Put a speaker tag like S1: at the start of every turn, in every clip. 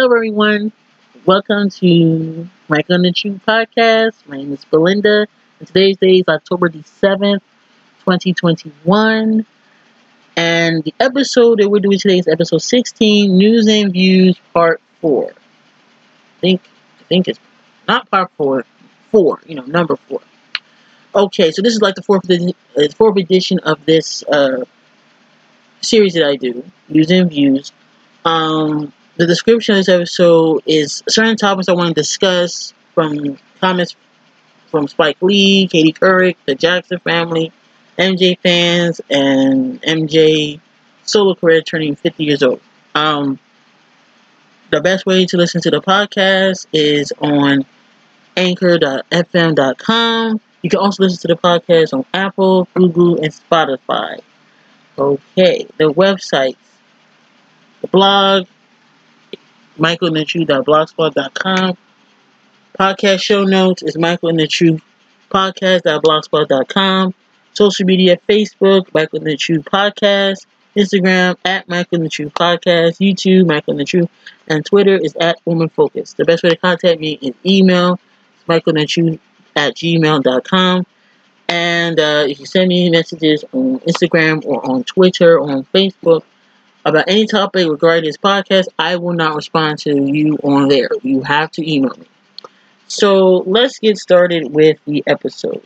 S1: up, everyone? Welcome to Michael and the True podcast. My name is Belinda, and today's day is October the 7th, 2021. And the episode that we're doing today is episode 16, News and Views, part 4. I think it's not part 4, 4, number 4. Okay, so this is like the fourth edition of this series that I do, News and Views. The description of this episode is certain topics I want to discuss, from comments from Spike Lee, Katie Couric, the Jackson family, MJ fans, and MJ solo career turning 50 years old. The best way to listen to the podcast is on anchor.fm.com. You can also listen to the podcast on Apple, Google, and Spotify. Okay, the websites, the blog, michaelandthetruth.blogspot.com. Podcast show notes is michaelandthetruthpodcast.blogspot.com. Social media, Facebook, Michael and the Truth Podcast. Instagram, at Michael and the Truth Podcast. YouTube, Michael and the Truth. And Twitter is at Woman Focus. The best way to contact me is email, michaelandthetruth@gmail.com. And if you send me messages on Instagram or on Twitter or on Facebook about any topic regarding this podcast, I will not respond to you on there. You have to email me. So let's get started with the episode.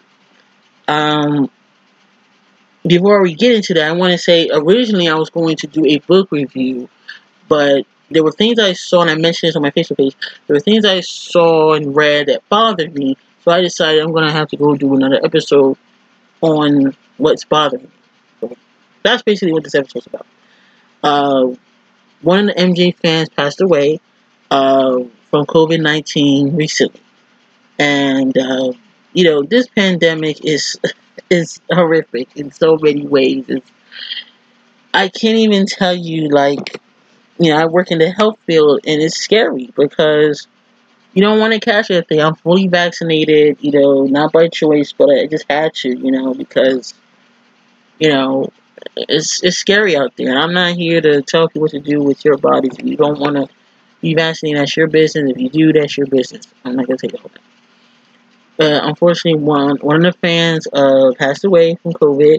S1: Before we get into that, I want to say originally I was going to do a book review, but there were things I saw, and I mentioned this on my Facebook page. There were things I saw and read that bothered me, so I decided I'm going to have to go do another episode on what's bothering me. So that's basically what this episode's about. One of the MJ fans passed away from COVID-19 recently. And, this pandemic is horrific in so many ways. I can't even tell you, I work in the health field, and it's scary because you don't want to catch that thing. I'm fully vaccinated, not by choice, but I just had to, because, it's scary out there. And I'm not here to tell people what to do with your bodies. If you don't want to be vaccinated, that's your business. If you do, that's your business. I'm not going to take all that. Unfortunately, one of the fans passed away from COVID.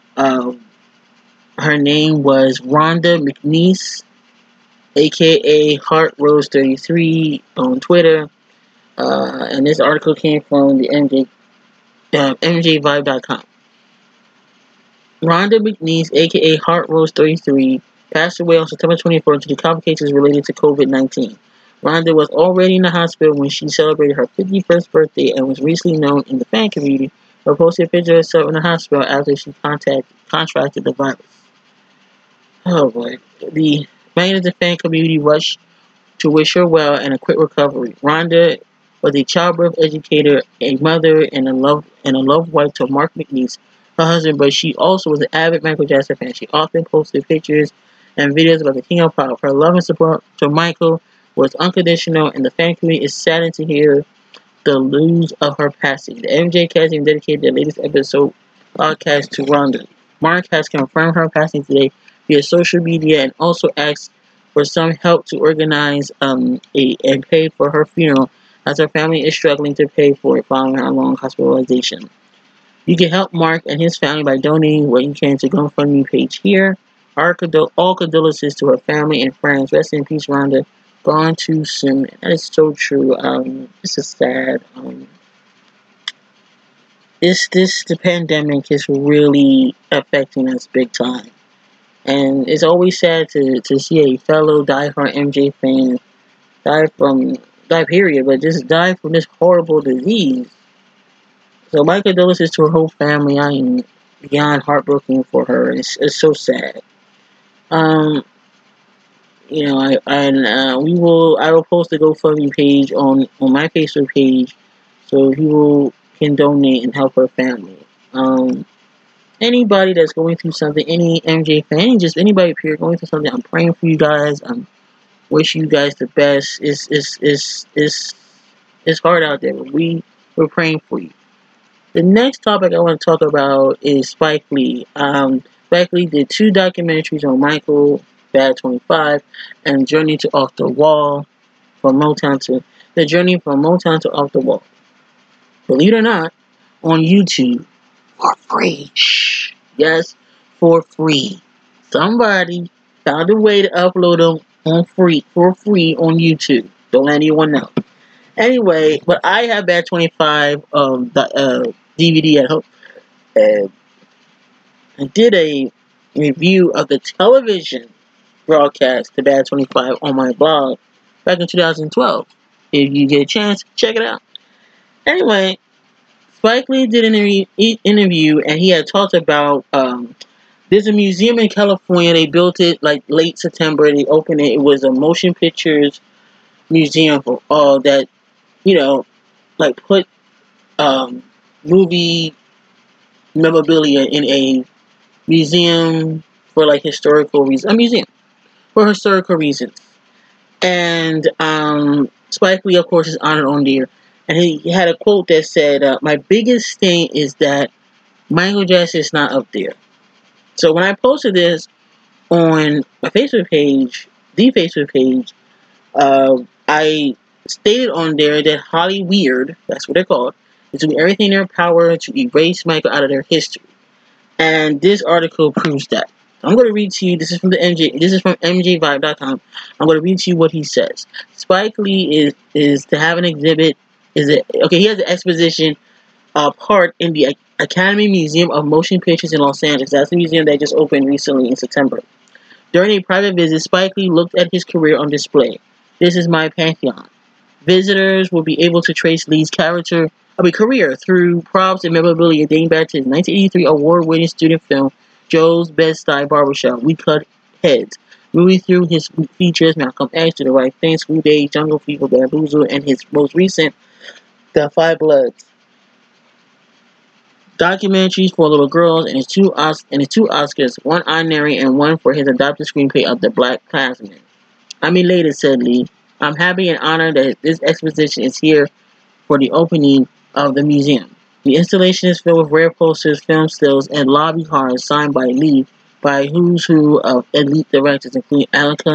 S1: Her name was Rhonda McNeese, a.k.a. Heart Rose 33 on Twitter. And this article came from the MJVibe.com. Rhonda McNeese, a.k.a. Heart Rose 33, passed away on September 24th due to complications related to COVID-19. Rhonda was already in the hospital when she celebrated her 51st birthday and was recently known in the fan community for posting a picture of herself in the hospital after she contracted the virus. Oh boy. The members of the fan community rushed to wish her well and a quick recovery. Rhonda was a childbirth educator, a mother, and a loved wife to Mark McNeese, her husband, but she also was an avid Michael Jackson fan. She often posted pictures and videos about the King of Pop. Her love and support to Michael was unconditional, and the fan community is saddened to hear the news of her passing. The MJ cast team dedicated their latest episode podcast to Rhonda. Mark has confirmed her passing today via social media and also asked for some help to organize and pay for her funeral, as her family is struggling to pay for it following her long hospitalization. You can help Mark and his family by donating what you can to GoFundMe page here. All condolences to her family and friends. Rest in peace, Rhonda. Gone too soon. That is so true. This is sad. The pandemic is really affecting us big time. And it's always sad to see a fellow diehard MJ fan die period, but just die from this horrible disease. So my condolences to her whole family. I am beyond heartbroken for her. It's so sad. I will post a GoFundMe page on my Facebook page, so people can donate and help her family. Anybody that's going through something, any MJ fan, just anybody here going through something, I'm praying for you guys. I'm wishing you guys the best. It's hard out there, but we're praying for you. The next topic I want to talk about is Spike Lee. Spike Lee did 2 documentaries on Michael, Bad 25, and Journey to Off the Wall. from Motown to the journey from Motown to Off the Wall. Believe it or not, on YouTube for free. Shh. Yes, for free. Somebody found a way to upload them on free for free on YouTube. Don't let anyone know. Anyway, but I have Bad 25 the DVD at home, and I did a review of the television broadcast to Bad 25 on my blog back in 2012. If you get a chance, check it out. Anyway, Spike Lee did an interview, and he had talked about there's a museum in California. They built it like late September. They opened it. It was a motion pictures museum for all that, you know, like put movie memorabilia in a museum for like historical reasons. A museum for historical reasons. And Spike Lee, of course, is honored on there. And he had a quote that said, "My biggest thing is that Michael Jackson is not up there." So when I posted this on my Facebook page, the Facebook page, I stated on there that Hollyweird, that's what they're called, is doing everything in their power to erase Michael out of their history. And this article proves that. I'm going to read to you. This is from MJVibe.com. I'm going to read to you what he says. Spike Lee is to have an exhibit. He has an exposition part in the Academy Museum of Motion Pictures in Los Angeles. That's the museum that just opened recently in September. During a private visit, Spike Lee looked at his career on display. "This is my pantheon." Visitors will be able to trace Lee's career through props and memorabilia dating back to his 1983 award-winning student film, Joe's Bed-Stuy Barbershop. We Cut Heads. Moving through his features, Malcolm X, Do the Right Thing, School Days, Jungle Fever, Bamboozle, and his most recent, The Five Bloods. Documentaries for little girls, and his two Oscars, one honorary and one for his adopted screenplay of The Black Klansman. "I'm elated," said Lee. "I'm happy and honored that this exposition is here for the opening of the museum. The installation is filled with rare posters, film stills, and lobby cards signed by Lee by who's who of elite directors, including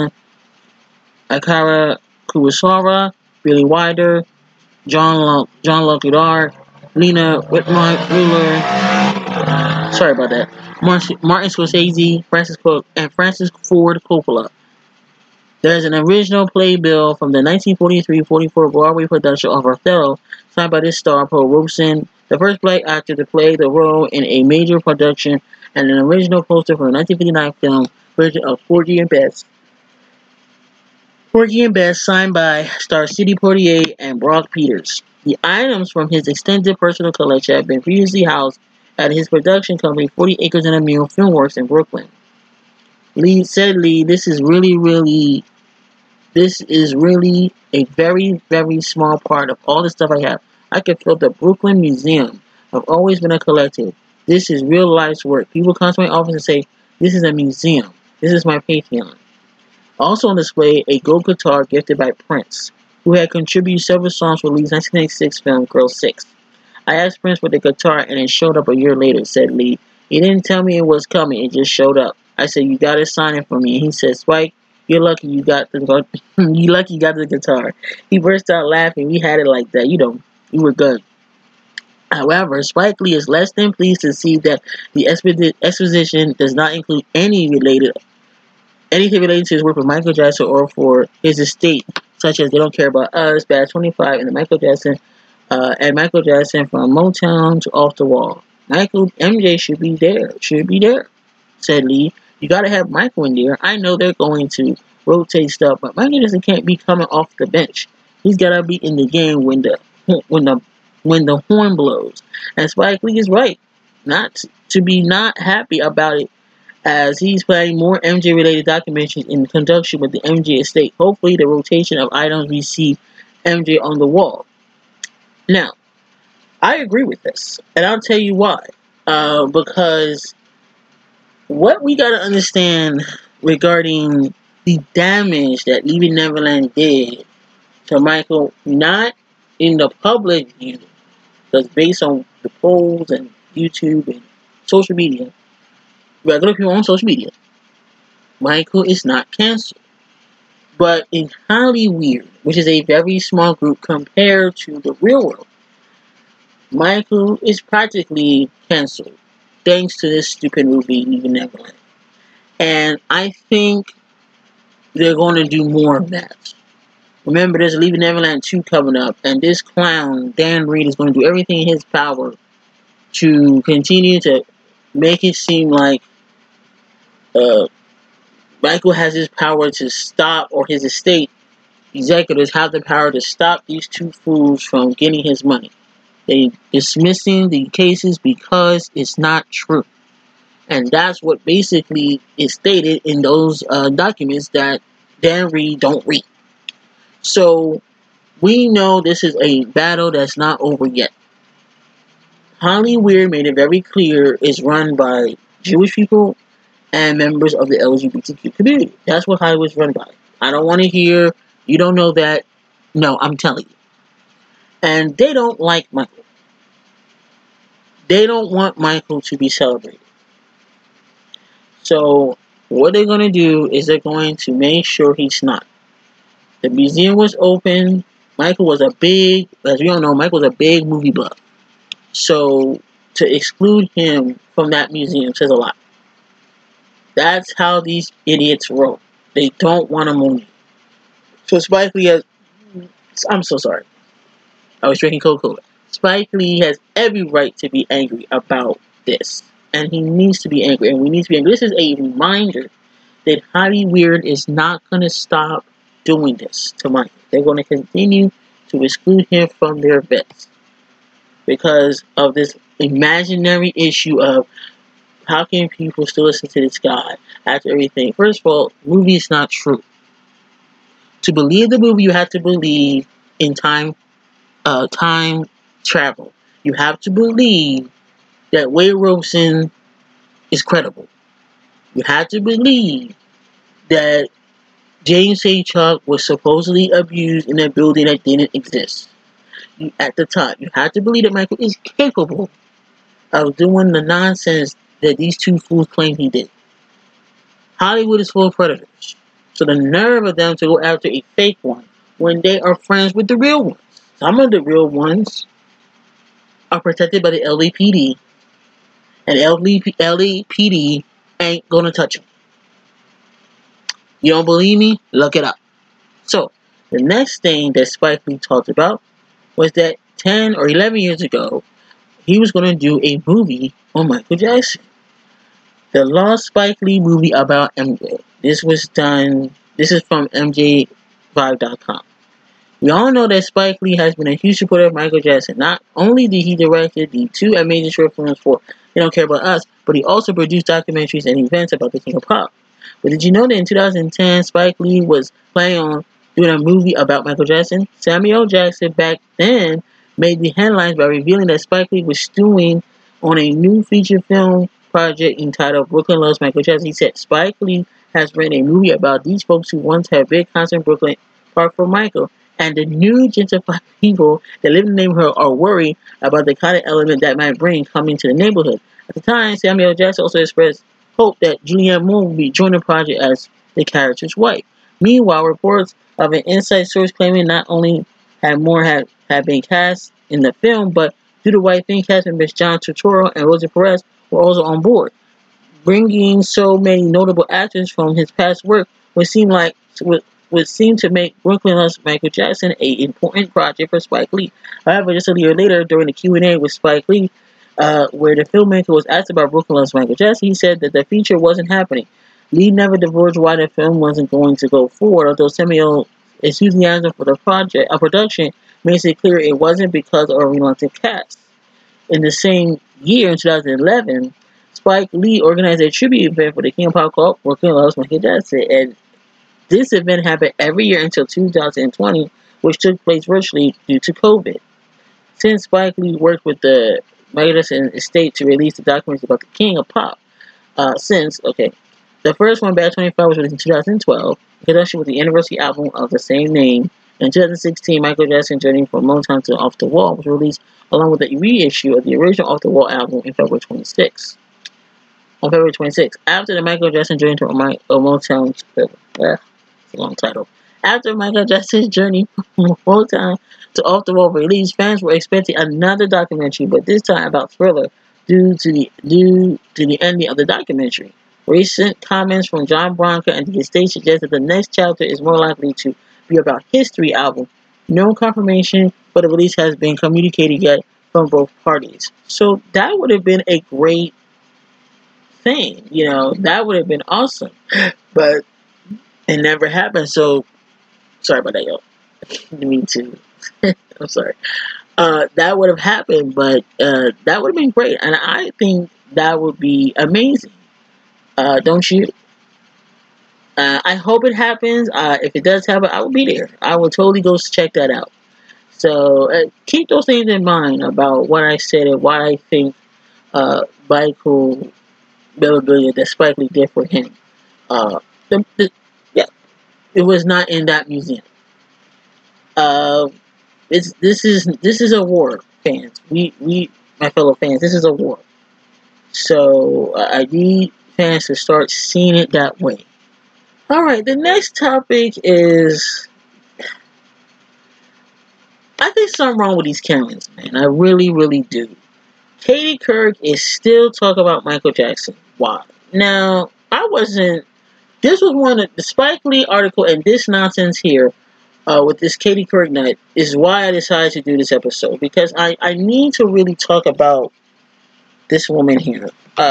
S1: Akira Kurosawa, Billy Wilder, John Luc Godard, Lena Whitmire, sorry about that, Martin Scorsese, Francis Ford Coppola. There's an original playbill from the 1943-44 Broadway production of Othello, signed by this star, Paul Robeson, the first black actor to play the role in a major production, and an original poster from the 1959 film version of Porgy and Bess. Porgy and Bess, signed by stars Sidney Poitier and Brock Peters. The items from his extended personal collection have been previously housed at his production company, 40 Acres and a Mule Filmworks in Brooklyn. Lee said, this is really a very, very small part of all the stuff I have. I could fill the Brooklyn Museum. I've always been a collector. This is real life's work. People come to my office and say, this is a museum. This is my pantheon." Also on display, a gold guitar gifted by Prince, who had contributed several songs for Lee's 1996 film, Girl 6. "I asked Prince for the guitar and it showed up a year later," said Lee. "He didn't tell me it was coming, it just showed up. I said, you gotta sign it for me." And he said, "Spike, you're lucky you got the guitar." He burst out laughing. "We had it like that, you were good." However, Spike Lee is less than pleased to see that the exposition does not include anything related to his work with Michael Jackson or for his estate, such as They Don't Care About Us, Bad 25, and Michael Jackson from Motown to Off the Wall. MJ should be there, said Lee. "You gotta have Michael in there. I know they're going to rotate stuff, but Michael Jackson can't be coming off the bench. He's gotta be in the game when the horn blows." And Spike Lee is right, not happy about it, as he's planning more MJ-related documentaries in conjunction with the MJ estate. Hopefully, the rotation of items we see MJ on the wall. Now, I agree with this, and I'll tell you why. Because what we gotta understand regarding the damage that Leaving Neverland did to Michael, not in the public view, because based on the polls and YouTube and social media, regular people on social media, Michael is not canceled. But in Hollyweird, which is a very small group compared to the real world, Michael is practically canceled thanks to this stupid movie, Leaving Neverland. And I think they're going to do more of that. Remember, there's Leaving Neverland 2 coming up, and this clown, Dan Reed, is going to do everything in his power to continue to make it seem like uh, Michael has his power to stop, or his estate executives have the power to stop these two fools from getting his money. They dismissing the cases because it's not true. And that's what basically is stated in those documents that Dan Reed don't read. So we know this is a battle that's not over yet. Hollyweird made it very clear it's run by Jewish people and members of the LGBTQ community. That's what Hollywood's run by. I don't want to hear, you don't know that. No, I'm telling you. And they don't like Michael. They don't want Michael to be celebrated. So what they're going to do is they're going to make sure he's not. The museum was open. Michael was a big, as we all know, Michael was a big movie buff. So to exclude him from that museum says a lot. That's how these idiots roll. They don't want to move. So Spike Lee has... I'm so sorry. I was drinking Coca-Cola. Spike Lee has every right to be angry about this. And he needs to be angry. And we need to be angry. This is a reminder that Hollyweird is not going to stop doing this to Michael. They're going to continue to exclude him from their events because of this imaginary issue of how can people still listen to this guy after everything. First of all, the movie is not true. To believe the movie, you have to believe in time travel. You have to believe that Wade Robson is credible. You have to believe that James J. Chuck was supposedly abused in a building that didn't exist at the time. You have to believe that Michael is capable of doing the nonsense that these two fools claim he did. Hollywood is full of predators. So the nerve of them to go after a fake one when they are friends with the real ones. Some of the real ones are protected by the LAPD, and LAPD ain't gonna touch them. You don't believe me? Look it up. So, the next thing that Spike Lee talked about was that 10 or 11 years ago, he was going to do a movie on Michael Jackson. The Lost Spike Lee movie about MJ. This is from MJ5.com. We all know that Spike Lee has been a huge supporter of Michael Jackson. Not only did he direct the two amazing short films for They Don't Care About Us, but he also produced documentaries and events about the King of Pop. But did you know that in 2010, Spike Lee was planning on doing a movie about Michael Jackson? Samuel Jackson back then made the headlines by revealing that Spike Lee was stewing on a new feature film project entitled Brooklyn Loves Michael Jackson. He said Spike Lee has written a movie about these folks who once had big concert in Brooklyn Park for Michael. And the new gentrified people that live in the neighborhood are worried about the kind of element that might bring coming to the neighborhood. At the time, Samuel Jackson also expressed hope that Julianne Moore will be joining the project as the character's wife. Meanwhile, reports of an inside source claiming not only had Moore had been cast in the film, but due to White Thing cast members John Turturro and Rosie Perez were also on board. Bringing so many notable actors from his past work would seem to make Brooklyn Loves Michael Jackson an important project for Spike Lee. However, just a year later, during the Q&A with Spike Lee, where the filmmaker was asked about Brooklyn Loves Michael Jackson, he said that the feature wasn't happening. Lee never divulged why the film wasn't going to go forward, although Samuel's enthusiasm for the production makes it clear it wasn't because of a reluctant cast. In the same year, in 2011, Spike Lee organized a tribute event for the King of Pop called Brooklyn Loves Michael Jackson, and this event happened every year until 2020, which took place virtually due to COVID. Since Spike Lee worked with the Michael Jackson estate to release the documents about the King of Pop, the first one, Bad 25, was released in 2012, in conjunction with the anniversary album of the same name. In 2016, Michael Jackson's Journey from Motown to Off the Wall was released along with the reissue of the original Off the Wall album on February 26. After the Michael Jackson Journey to Motown, it's a long title, After Michael Jackson's journey from Motown to Off the Wall release, fans were expecting another documentary, but this time about Thriller, due to the ending of the documentary. Recent comments from John Branca and the estate suggest that the next chapter is more likely to be about History album. No confirmation for the release has been communicated yet from both parties. So that would have been a great thing, that would have been awesome. But it never happened, so sorry about that, y'all. Me too. I'm sorry. That would have happened, but that would have been great, and I think that would be amazing. Don't you? I hope it happens. If it does happen, I will be there. I will totally go check that out. So keep those things in mind about what I said and why I think Michael memorabilia that Spike Lee did for him. Uh, yeah, it was not in that museum. Uh, this is a war, fans. We my fellow fans, this is a war. So I need fans to start seeing it that way. All right, the next topic is I think something wrong with these Karens, man. I really, really do. Katie Couric is still talking about Michael Jackson. Why? Now, I wasn't. This was one of the Spike Lee article and this nonsense here with this Katie Couric night is why I decided to do this episode because I need to really talk about this woman here.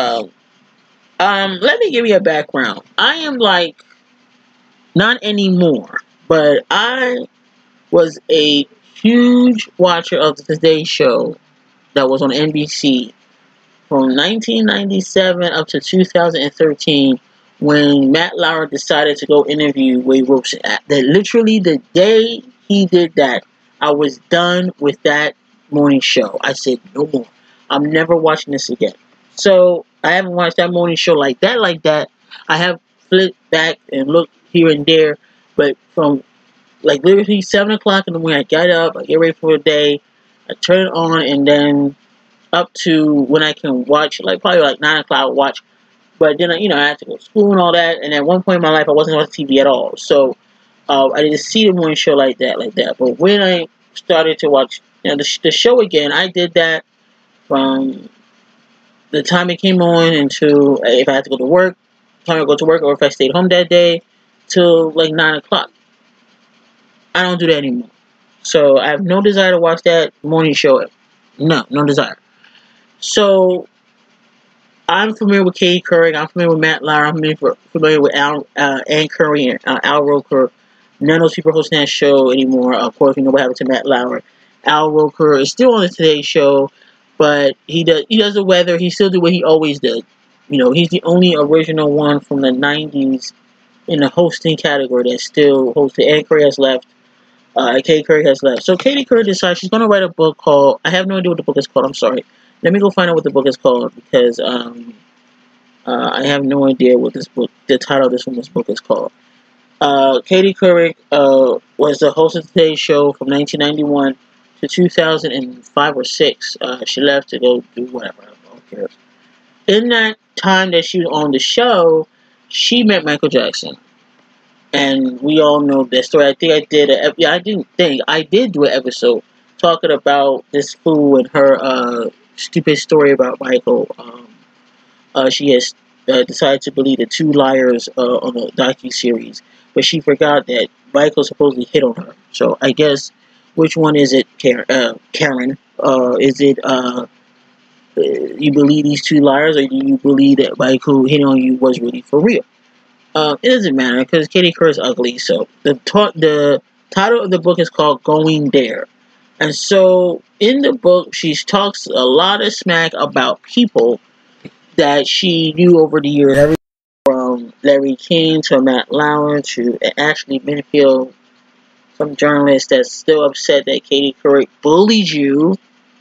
S1: Let me give you a background. I am like not anymore, but I was a huge watcher of the Today Show that was on NBC from 1997 up to 2013 when Matt Lauer decided to go interview Wade Robson. Literally the day he did that, I was done with that morning show. I said, no more. I'm never watching this again. So I haven't watched that morning show like that. I have flipped back and looked here and there, but from like literally 7 o'clock in the morning, I get up, I get ready for the day, I turn it on, and then up to when I can watch, like probably like 9 o'clock, I watch. But then, I had to go to school and all that. And at one point in my life, I wasn't watching TV at all. So I didn't see the morning show like that. But when I started to watch the show again, I did that from the time it came on until if I had to go to work, time to go to work, or if I stayed home that day, till like 9 o'clock. I don't do that anymore. So I have no desire to watch that morning show. No desire. So I'm familiar with Katie Couric. I'm familiar with Matt Lauer. I'm familiar with Ann Curry and Al Roker. None of those people hosting that show anymore. Of course, we know what happened to Matt Lauer. Al Roker is still on the Today Show, but he does the weather. He still do what he always did. He's the only original one from the 90s in the hosting category that still hosted. Ann Curry has left. Katie Couric has left. So Katie Couric decides she's going to write a book called, I have no idea what the book is called, I'm sorry. Let me go find out what the book is called because I have no idea what the title of this woman's book is called. Katie Couric was the host of Today's Show from 1991 to 2005 or 6. She left to go do whatever. I don't care. In that time that she was on the show, she met Michael Jackson. And we all know that story. I think I did do an episode talking about this fool and her stupid story about Michael. She has decided to believe the two liars on a docu-series, but she forgot that Michael supposedly hit on her. So I guess, which one is it, Karen? Is it you believe these two liars, or do you believe that Michael hitting on you was really for real? It doesn't matter because Katie Couric is ugly. So the title of the book is called Going There. And so in the book, she talks a lot of smack about people that she knew over the years. Everything from Larry King to Matt Lauer to Ashley Minfield. Some journalist that's still upset that Katie Couric bullied you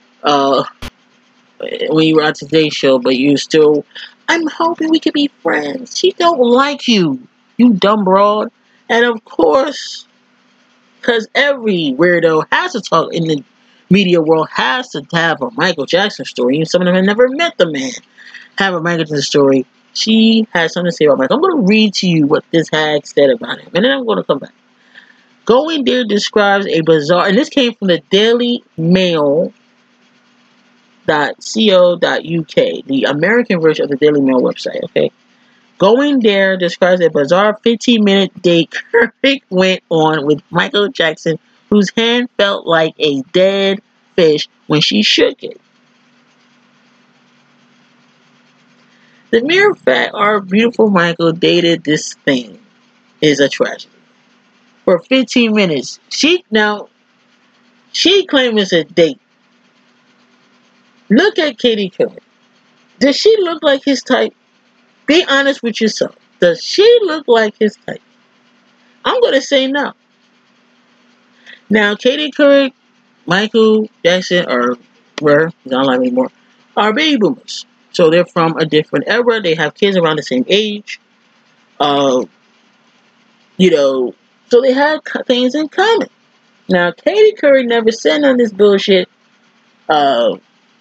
S1: when you were on Today's Show, but you still, I'm hoping we can be friends. She don't like you, you dumb broad. And of course, because every weirdo has to talk in the media world, has to have a Michael Jackson story. Even some of them have never met the man, have a Michael Jackson story. She has something to say about Michael. I'm going to read to you what this hag said about him, and then I'm going to come back. Going there describes a bizarre, and this came from the Daily Mail .co.uk, the American version of the Daily Mail website. Okay, going there describes a bizarre 15-minute date Kirk went on with Michael Jackson, whose hand felt like a dead fish when she shook it. The mere fact our beautiful Michael dated this thing is a tragedy. For 15 minutes, she claims it's a date. Look at Katie Couric. Does she look like his type? Be honest with yourself. Does she look like his type? I'm going to say no. Now, Katie Couric, Michael Jackson, or where, he's not alive anymore, are baby boomers. So they're from a different era. They have kids around the same age. Uh, so they have things in common. Now, Katie Couric never said none of this bullshit uh,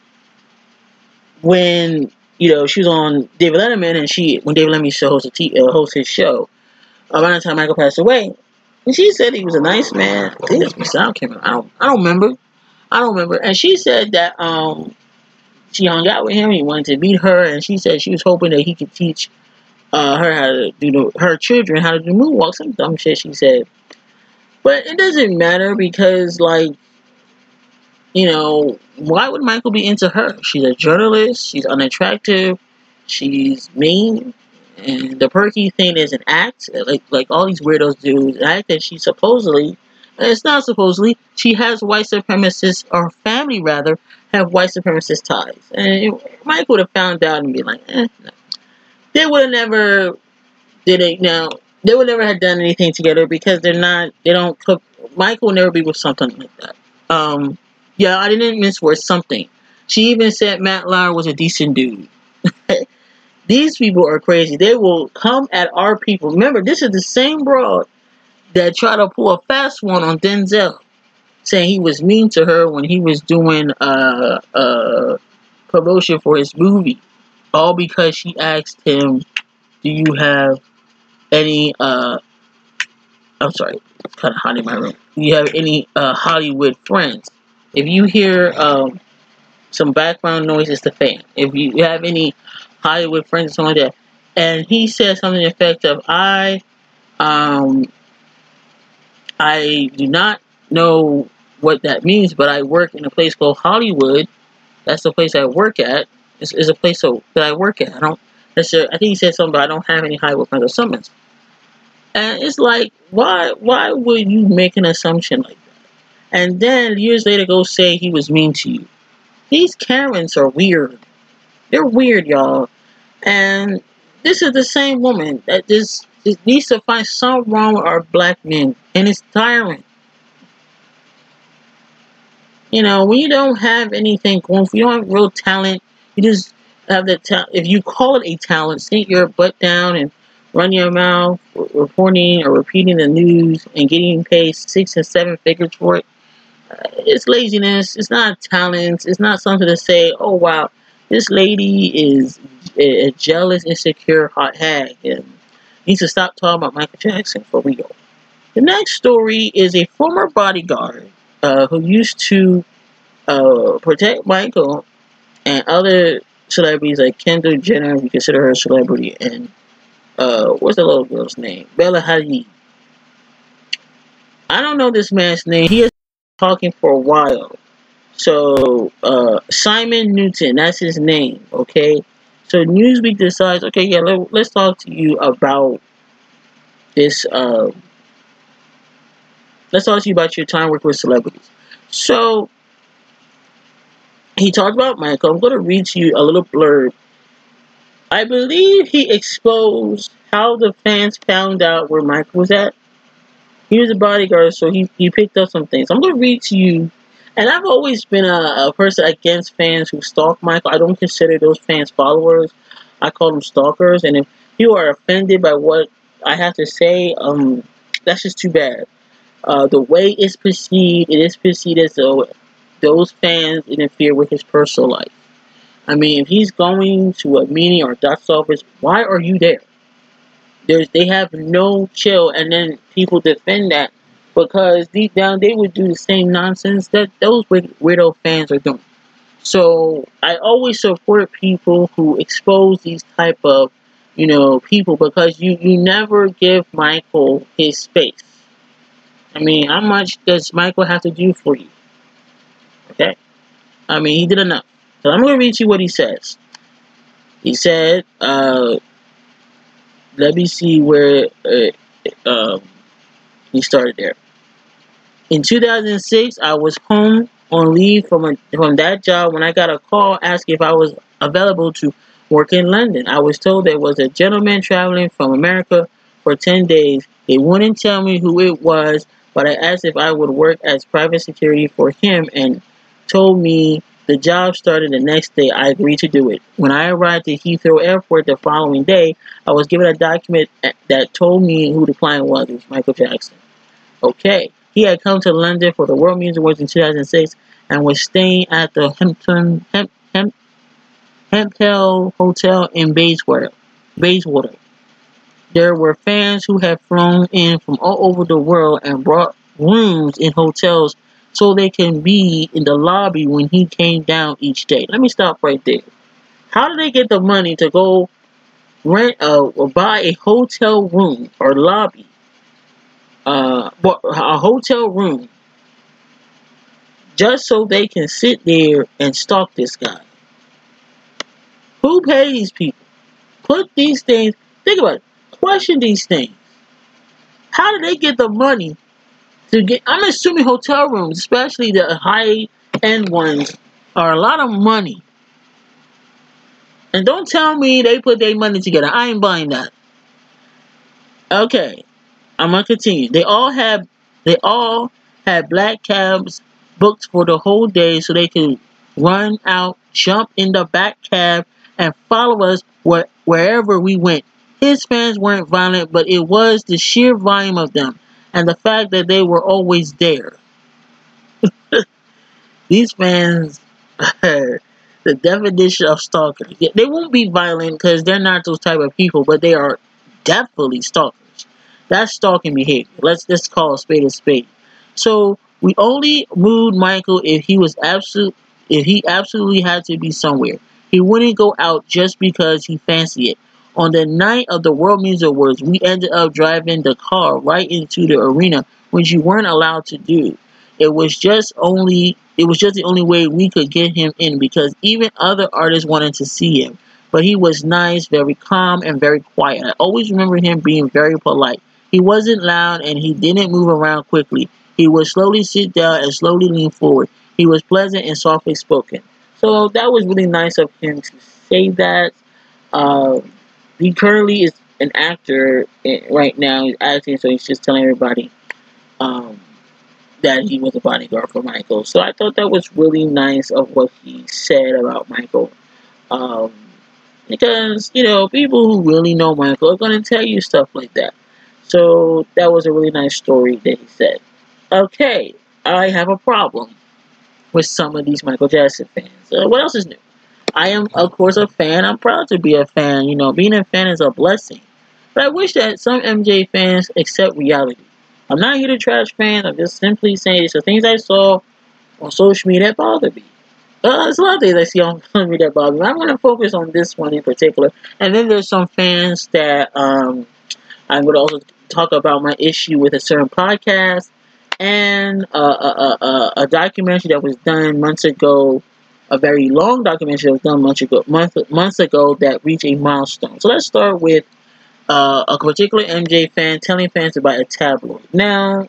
S1: when she was on David Letterman, and when David Letterman host his show around the time Michael passed away, and she said he was a nice man. I think that's Miss Sound Cameron. I don't remember. And she said that she hung out with him. He wanted to meet her, and she said she was hoping that he could teach her how to do her children how to do moonwalks. Some dumb shit she said, but it doesn't matter because why would Michael be into her? She's a journalist. She's unattractive. She's mean. And the perky thing is an act. Like all these weirdos do. An act that she supposedly, and it's not supposedly, she has white supremacists, or family rather, have white supremacist ties. And Mike would have found out and be like, no. They would have never did it. Now, they would never have done anything together because they don't cook. Michael will never be with something like that. Yeah, I didn't miss word something. She even said Matt Lauer was a decent dude. These people are crazy. They will come at our people. Remember, this is the same broad that tried to pull a fast one on Denzel, saying he was mean to her when he was doing promotion for his movie, all because she asked him, "Do you have any?" I'm sorry, it's kind of hot in my room. Do you have any Hollywood friends? If you hear some background noise, it's the fan. If you have any Hollywood friends or something like that, and he said something to the effect of, I do not know what that means, but I work in a place called Hollywood. That's the place I work at. Is a place that I work at. I don't necessarily. I think he said something, but I don't have any Hollywood friends or something. And it's like, why would you make an assumption like that? And then years later go say he was mean to you. These Karens are weird. They're weird, y'all. And this is the same woman that just needs to find something wrong with our black men. And it's tiring. When you don't have anything going for you, don't have real talent, you just have the talent. If you call it a talent, sit your butt down and run your mouth reporting or repeating the news and getting paid 6 and 7 figures for it. It's laziness. It's not talent. It's not something to say, oh wow, this lady is a jealous, insecure, hot hag, and needs to stop talking about Michael Jackson for real. The next story is a former bodyguard who used to protect Michael and other celebrities like Kendall Jenner, we consider her a celebrity, and what's the little girl's name? Bella Hadid. I don't know this man's name. He has been talking for a while. So, Simon Newton, that's his name, okay? So, Newsweek decides, okay, yeah, let's talk to you about this, let's talk to you about your time working with celebrities. So, he talked about Michael. I'm going to read to you a little blurb. I believe he exposed how the fans found out where Michael was at. He was a bodyguard, so he picked up some things. I'm going to read to you. And I've always been a person against fans who stalk Michael. I don't consider those fans followers. I call them stalkers. And if you are offended by what I have to say, that's just too bad. The way it's perceived, it is perceived as though those fans interfere with his personal life. I mean, if he's going to a meeting or a doctor's office, why are you there? They have no chill, and then people defend that. because deep down they would do the same nonsense that those weirdo fans are doing. So I always support people who expose these type of, people, because you never give Michael his space. I mean, how much does Michael have to do for you? Okay, I mean, he did enough. So I'm gonna read you what he says. He said, let me see where he started there. In 2006, I was home on leave from that job when I got a call asking if I was available to work in London. I was told there was a gentleman traveling from America for 10 days. They wouldn't tell me who it was, but I asked if I would work as private security for him and told me the job started the next day. I agreed to do it. When I arrived at Heathrow Airport the following day, I was given a document that told me who the client was. It was Michael Jackson. Okay. He had come to London for the World Music Awards in 2006 and was staying at the Hemphill Hotel in Bayswater. There were fans who had flown in from all over the world and brought rooms in hotels so they can be in the lobby when he came down each day. Let me stop right there. How did they get the money to go rent or buy a hotel room or lobby, a hotel room, just so they can sit there and stalk this guy? Who pays people? Put these things, think about it, question these things. How do they get the money to get, I'm assuming hotel rooms, especially the high end ones, are a lot of money. And don't tell me they put their money together. I ain't buying that. Okay, I'm gonna continue. They all had black cabs booked for the whole day so they could run out, jump in the back cab, and follow us wherever we went. His fans weren't violent, but it was the sheer volume of them and the fact that they were always there. These fans are the definition of stalkers. Yeah, they won't be violent because they're not those type of people, but they are definitely stalkers. That's stalking behavior. Let's call a spade a spade. So we only moved Michael if he absolutely had to be somewhere. He wouldn't go out just because he fancied it. On the night of the World Music Awards, we ended up driving the car right into the arena, which you weren't allowed to do. It was just the only way we could get him in because even other artists wanted to see him. But he was nice, very calm, and very quiet. I always remember him being very polite. He wasn't loud and he didn't move around quickly. He would slowly sit down and slowly lean forward. He was pleasant and softly spoken. So that was really nice of him to say that. Uh, he currently is an actor right now. He's acting, so he's just telling everybody um, that he was a bodyguard for Michael. So I thought that was really nice of what he said about Michael. Um, because, people who really know Michael are going to tell you stuff like that. So that was a really nice story that he said. Okay, I have a problem with some of these Michael Jackson fans. What else is new? I am, of course, a fan. I'm proud to be a fan. Being a fan is a blessing. But I wish that some MJ fans accept reality. I'm not here to trash fans. I'm just simply saying the things I saw on social media that bother me. There's a lot of things I see on social media that bother me. I'm going to focus on this one in particular. And then there's some fans that I'm going to also talk about my issue with a certain podcast and a documentary that was done months ago, a very long documentary that was done months ago that reached a milestone. So let's start with a particular MJ fan telling fans about a tabloid. Now,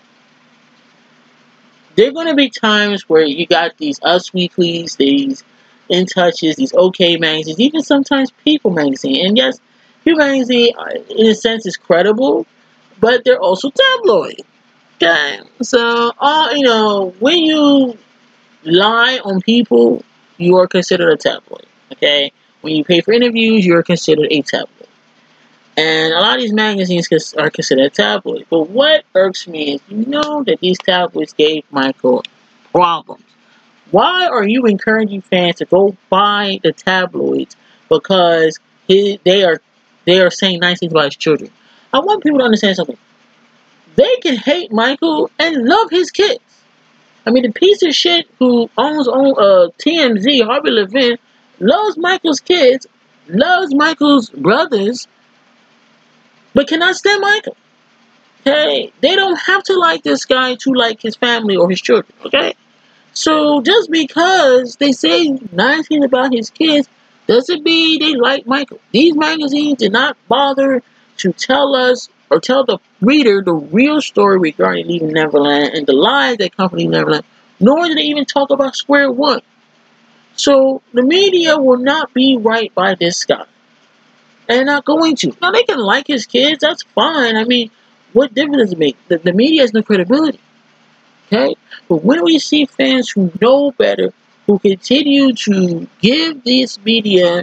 S1: there are going to be times where you got these Us Weeklies, these In Touches, these OK magazines, even sometimes People magazine. And yes, People magazine, in a sense, is credible, but they're also tabloid. Okay, so when you lie on people, you are considered a tabloid. Okay, when you pay for interviews, you are considered a tabloid. And a lot of these magazines are considered tabloid. But what irks me is, that these tabloids gave Michael problems. Why are you encouraging fans to go buy the tabloids because they are saying nice things about his children? I want people to understand something. they can hate Michael and love his kids. I mean, the piece of shit who owns TMZ, Harvey Levin, loves Michael's kids, loves Michael's brothers, but cannot stand Michael. Okay? They don't have to like this guy to like his family or his children. Okay? So just because they say nice things about his kids doesn't mean they like Michael. These magazines did not bother to tell us or tell the reader the real story regarding Leaving Neverland and the lies that come from Leaving Neverland, nor did they even talk about Square One. So the media will not be right by this guy. And they're not going to. Now they can like his kids, that's fine. I mean, what difference does it make? The media has no credibility. Okay? But when we see fans who know better, who continue to give this media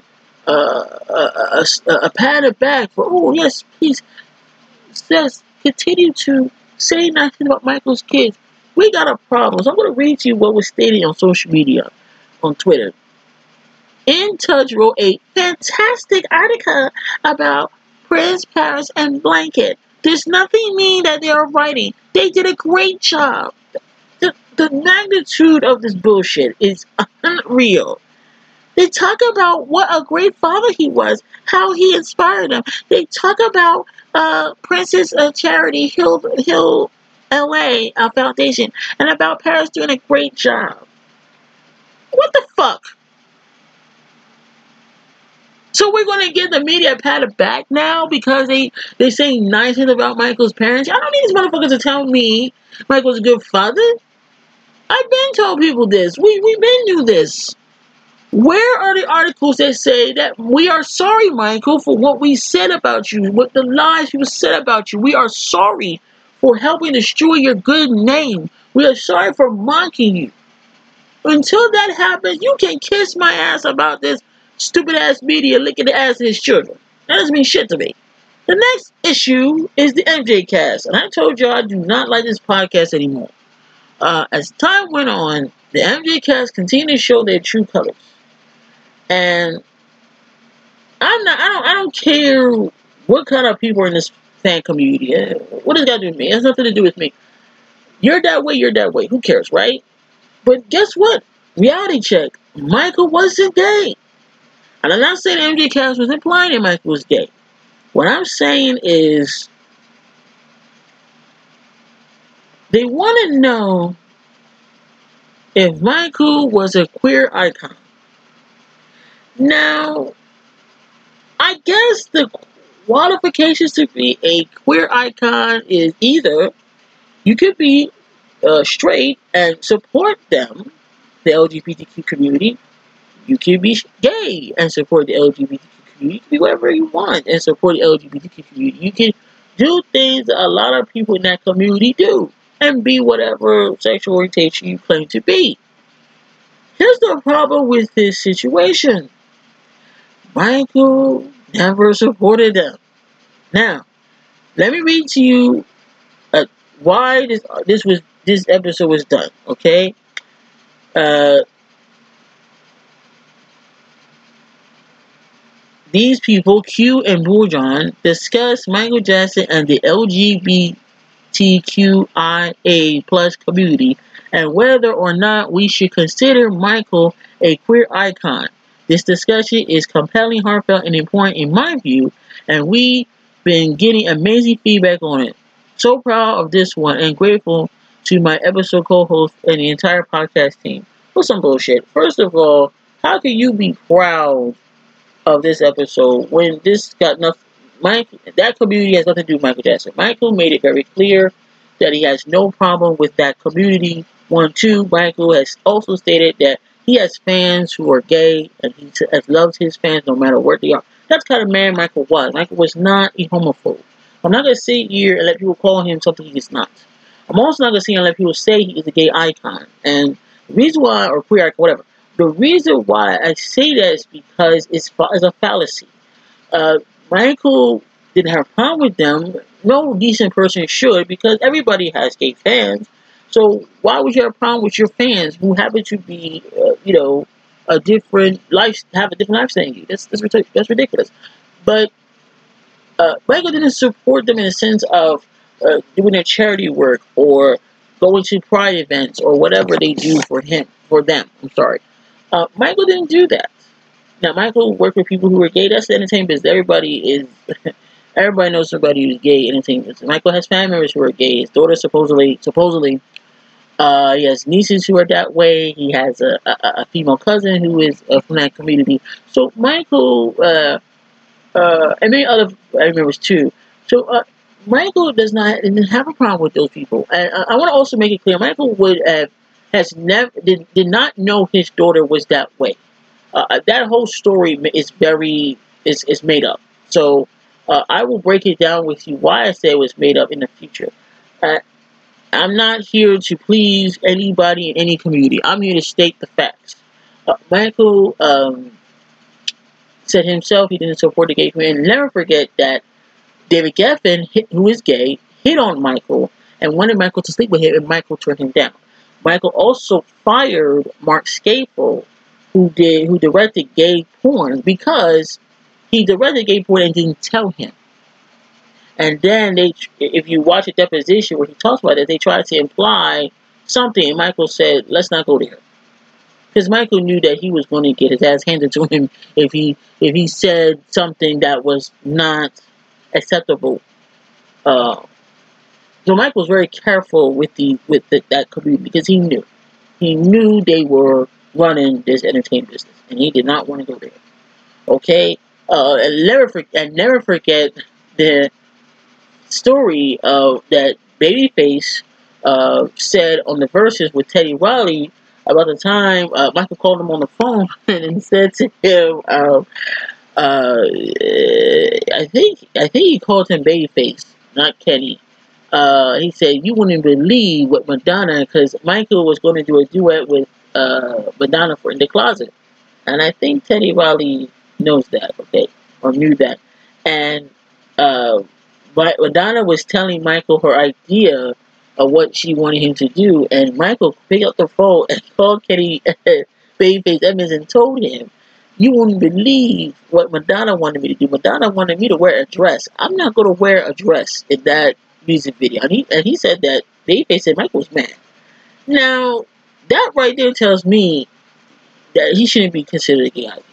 S1: a pat on the back for, oh, yes, please, says, continue to say nice things about Michael's kids, we got a problem. So I'm going to read to you what was stated on social media, on Twitter. In Touch wrote a fantastic article about Prince, Paris, and Blanket. There's nothing mean that they are writing. They did a great job. The magnitude of this bullshit is unreal. They talk about what a great father he was, how he inspired them. They talk about Prince's charity, Hill LA Foundation, and about Paris doing a great job. What the fuck? So we're going to give the media a pat on the back now because they say nice things about Michael's parents? I don't need these motherfuckers to tell me Michael's a good father. I've been told people this. We've been through this. Where are the articles that say that we are sorry, Michael, for what we said about you, what the lies people said about you? We are sorry for helping destroy your good name. We are sorry for mocking you. Until that happens, you can kiss my ass about this stupid ass media licking the ass of his children. That doesn't mean shit to me. The next issue is the MJ Cast. And I told y'all I do not like this podcast anymore. As time went on, the MJ Cast continued to show their true colors. And I don't care what kind of people are in this fan community. What does that do with me? It has nothing to do with me. You're that way, you're that way. Who cares, right? But guess what? Reality check. Michael wasn't gay. And I'm not saying MJ Cast was implying that Michael was gay. What I'm saying is they want to know if Michael was a queer icon. Now, I guess the qualifications to be a queer icon is either you could be straight and support them, the LGBTQ community. You can be gay and support the LGBTQ community. You can be whatever you want and support the LGBTQ community. You can do things that a lot of people in that community do and be whatever sexual orientation you claim to be. Here's the problem with this situation. Michael never supported them. Now, let me read to you why this episode was done. Okay, these people, Q and Bourgeon, discuss Michael Jackson and the LGBTQIA plus community and whether or not we should consider Michael a queer icon. This discussion is compelling, heartfelt, and important in my view, and we've been getting amazing feedback on it. So proud of this one and grateful to my episode co-host and the entire podcast team. For some bullshit. First of all, how can you be proud of this episode when this got nothing? That community has nothing to do with Michael Jackson. Michael made it very clear that he has no problem with that community. 1, 2, Michael has also stated that he has fans who are gay, and he has loved his fans no matter where they are. That's the kind of man Michael was. Michael was not a homophobe. I'm not going to sit here and let people call him something he is not. I'm also not going to sit here and let people say he is a gay icon. And the reason why, or queer icon, whatever. The reason why I say that is because it's a fallacy. Michael didn't have a problem with them. No decent person should, because everybody has gay fans. So why would you have a problem with your fans who happen to be, a different life, have a different lifestyle than you? That's ridiculous. But Michael didn't support them in the sense of doing their charity work or going to pride events or whatever they do for them. I'm sorry. Michael didn't do that. Now, Michael worked with people who were gay. That's the entertainment business. Everybody knows somebody who's gay in entertainment business. Michael has family members who are gay. His daughter supposedly, he has nieces who are that way. He has a female cousin who is from that community. So Michael, and many other family members too. So Michael didn't have a problem with those people. And I want to also make it clear, Michael has never did not know his daughter was that way. That whole story is made up. So I will break it down with you why I say it was made up in the future. Uh, I'm not here to please anybody in any community. I'm here to state the facts. Michael said himself he didn't support the gay community. Never forget that David Geffen, who is gay, hit on Michael and wanted Michael to sleep with him, and Michael turned him down. Michael also fired Mark Schaefer, who directed gay porn, because he directed gay porn and didn't tell him. And then if you watch a deposition where he talks about it, they tried to imply something, and Michael said, "Let's not go there," because Michael knew that he was going to get his ass handed to him if he said something that was not acceptable. So Michael was very careful with that community because he knew they were running this entertainment business, and he did not want to go there. Okay, and never forget the story of that Babyface said on the verses with Teddy Riley about the time Michael called him on the phone and said to him, I think he called him Babyface, not Kenny. He said, "You wouldn't believe what Madonna," because Michael was going to do a duet with Madonna for "In the Closet," and I think Teddy Riley knows that, okay, or knew that, and but Madonna was telling Michael her idea of what she wanted him to do, and Michael picked up the phone and called Kenny Babyface Edmonds and told him, "You wouldn't believe what Madonna wanted me to do. Madonna wanted me to wear a dress. I'm not going to wear a dress in that music video." And he said that Babyface said Michael was mad. Now, that right there tells me that he shouldn't be considered a gay icon.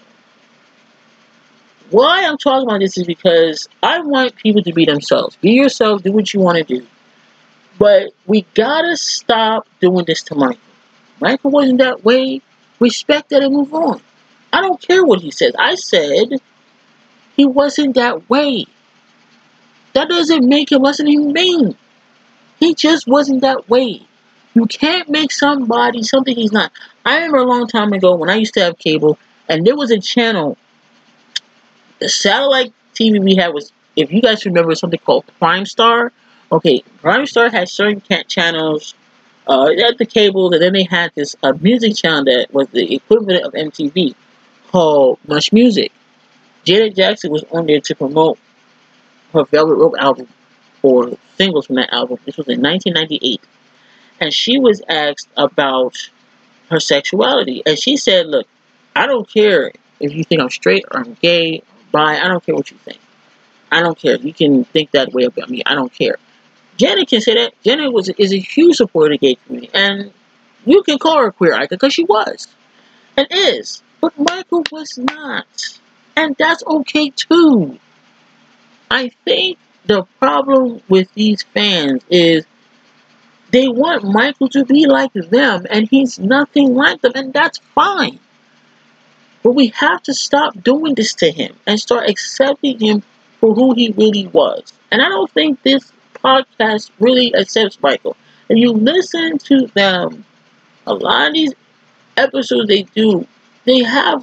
S1: Why I'm talking about this is because I want people to be themselves. Be yourself, do what you want to do. But we gotta stop doing this to Michael. Michael wasn't that way. Respect that and move on. I don't care what he says. I said he wasn't that way. That doesn't make him less than human. He just wasn't that way. You can't make somebody something he's not. I remember a long time ago when I used to have cable, and there was a channel. The satellite TV we had was, if you guys remember, something called Prime Star. Okay, Prime Star had certain channels. They had the cable, and then they had this music channel that was the equivalent of MTV called Much Music. Janet Jackson was on there to promote her Velvet Rope album or singles from that album. This was in 1998. And she was asked about her sexuality. And she said, "Look, I don't care if you think I'm straight or I'm gay or bi. I don't care what you think. I don't care. You can think that way about me. I don't care." Janet can say that. Janet is a huge supporter of the gay community. And you can call her a queer icon because she was. And is. But Michael was not. And that's okay too. I think the problem with these fans is they want Michael to be like them, and he's nothing like them, and that's fine. But we have to stop doing this to him and start accepting him for who he really was. And I don't think this podcast really accepts Michael. If you listen to them, a lot of these episodes they do, they have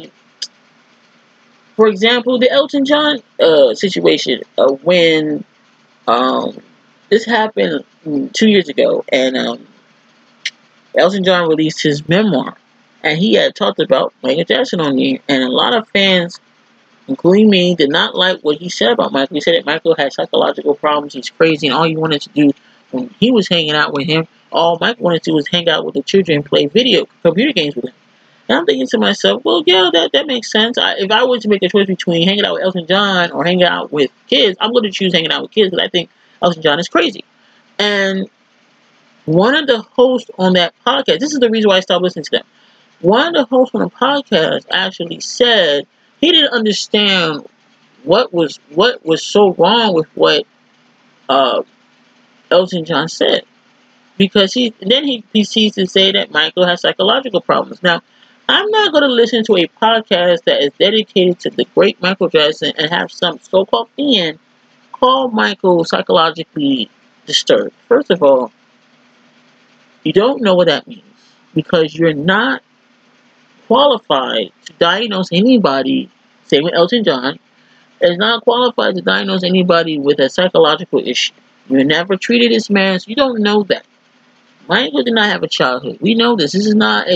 S1: for example, the Elton John situation when this happened 2 years ago, and Elton John released his memoir, and he had talked about Michael Jackson on there, and a lot of fans, including me, did not like what he said about Michael. He said that Michael had psychological problems, he's crazy, and all he wanted to do when he was hanging out with him, all Michael wanted to do was hang out with the children and play computer games with him. And I'm thinking to myself, well, yeah, that makes sense. If I were to make a choice between hanging out with Elton John or hanging out with kids, I'm going to choose hanging out with kids because I think Elton John is crazy. And one of the hosts on that podcast, this is the reason why I stopped listening to them. One of the hosts on the podcast actually said he didn't understand what was so wrong with what uh, Elton John said, because he proceeds to say that Michael has psychological problems. Now, I'm not going to listen to a podcast that is dedicated to the great Michael Jackson and have some so-called fan call Michael psychologically disturbed. First of all, you don't know what that means, because you're not qualified to diagnose anybody. Same with Elton John, is not qualified to diagnose anybody with a psychological issue. You never treated this man, so you don't know that. Michael did not have a childhood. We know this. This is not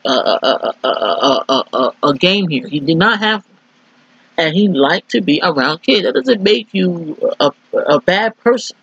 S1: a game here. He did not have one, and he liked to be around kids. That doesn't make you a bad person.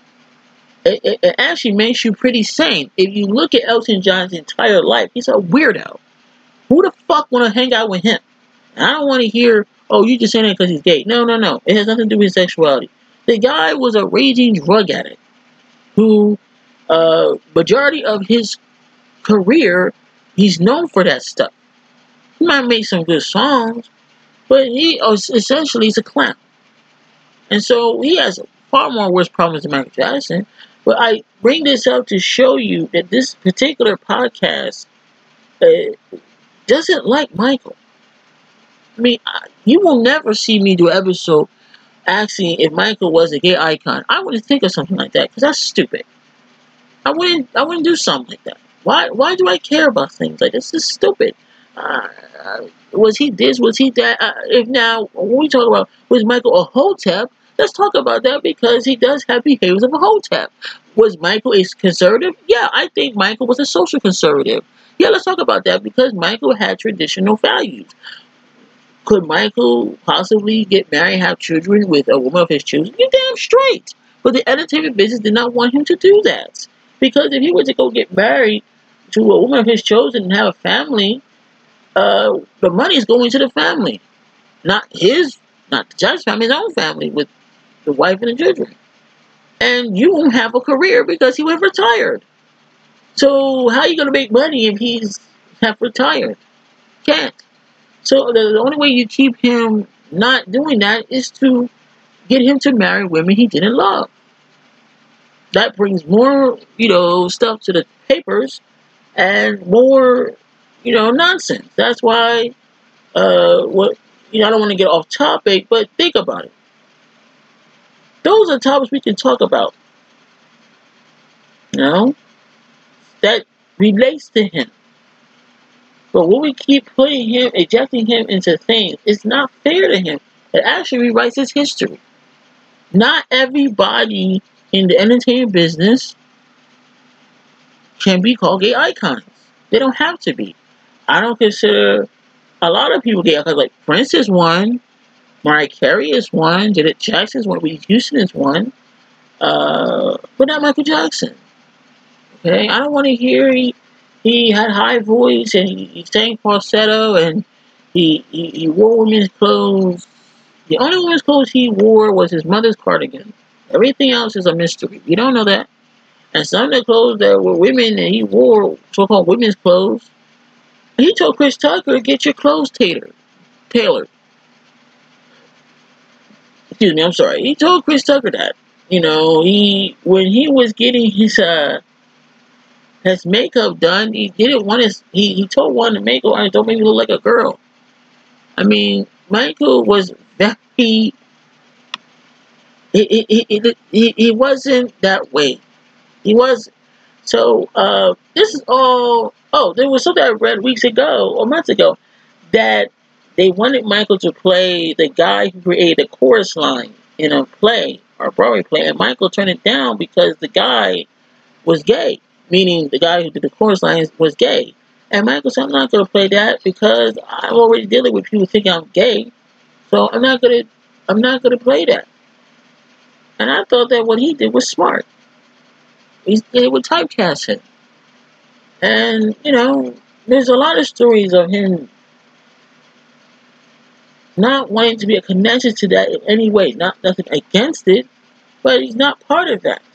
S1: It actually makes you pretty sane. If you look at Elton John's entire life, he's a weirdo. Who the fuck want to hang out with him? And I don't want to hear, oh, you just saying that because he's gay. No, no, no. It has nothing to do with sexuality. The guy was a raging drug addict who, majority of his career, he's known for that stuff. He might make some good songs, but he essentially is a clown. And so he has far more worse problems than Michael Jackson. But I bring this up to show you that this particular podcast doesn't like Michael. I mean, you will never see me do an episode asking if Michael was a gay icon. I wouldn't think of something like that, because that's stupid. I wouldn't do something like that. Why do I care about things like this? This is stupid. Was he this? Was he that? If now, when we talk about, was Michael a hotep, let's talk about that, because he does have behaviors of a hotep. Was Michael a conservative? Yeah, I think Michael was a social conservative. Yeah, let's talk about that, because Michael had traditional values. Could Michael possibly get married and have children with a woman of his choosing? You're damn straight. But the entertainment business did not want him to do that. Because if he were to go get married to a woman of his choosing and have a family, the money is going to the family. Not the Jackson family, his own family, with the wife and the children. And you won't have a career because he was retired. So how are you going to make money if he's half retired? Can't. So the only way you keep him not doing that is to get him to marry women he didn't love. That brings more, stuff to the papers and more, nonsense. That's why, I don't want to get off topic, but think about it. Those are topics we can talk about, that relates to him. But when we keep ejecting him into things, it's not fair to him. It actually rewrites his history. Not everybody in the entertainment business can be called gay icons. They don't have to be. I don't consider a lot of people gay icons. Like Prince is one, Mariah Carey is one, Janet Jackson is one, Whitney Houston is one, but not Michael Jackson. Okay, I don't want to hear he had high voice and he sang falsetto and he wore women's clothes. The only women's clothes he wore was his mother's cardigan. Everything else is a mystery. You don't know that. And some of the clothes that were women and he wore, so-called women's clothes, he told Chris Tucker, get your clothes tailored. Excuse me, I'm sorry. He told Chris Tucker that. When he was getting his makeup done, he didn't want he told one to make it, don't make me look like a girl. I mean, Michael was very, he wasn't that way. He was. So, this is all, there was something I read weeks ago, or months ago, that they wanted Michael to play the guy who created the chorus line in a play, or Broadway play, and Michael turned it down because the guy was gay, meaning the guy who did the chorus lines was gay. And Michael said, I'm not going to play that because I'm already dealing with people thinking I'm gay, so I'm not going to play that. And I thought that what he did was smart. They would typecast him. And, there's a lot of stories of him not wanting to be a connection to that in any way. Nothing against it, but he's not part of that.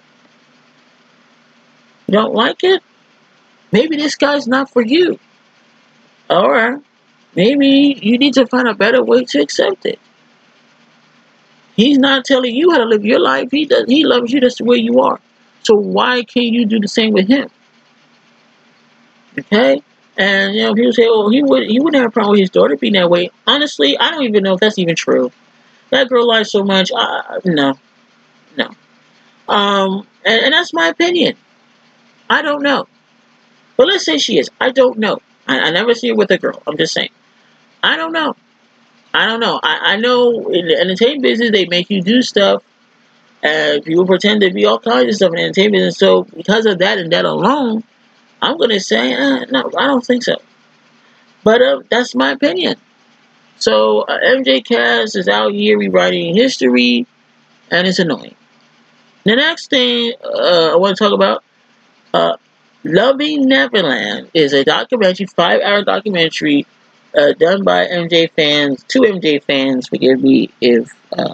S1: You don't like it? Maybe this guy's not for you. Or maybe you need to find a better way to accept it. He's not telling you how to live your life. He does. He loves you just the way you are. So why can't you do the same with him? Okay? And people say, "Oh, he wouldn't have a problem with his daughter being that way." Honestly, I don't even know if that's even true. That girl lies so much. No, no. And that's my opinion. I don't know. But let's say she is. I don't know. I never see her with a girl. I'm just saying. I don't know. I don't know. I know in the entertainment business they make you do stuff, and people pretend to be all kinds of stuff in the entertainment business. So because of that and that alone, I'm gonna say no. I don't think so. But that's my opinion. So MJ Cass is out here rewriting history, and it's annoying. The next thing I want to talk about, uh, Loving Neverland is a documentary, 5-hour documentary done by MJ fans, two MJ fans. Forgive me if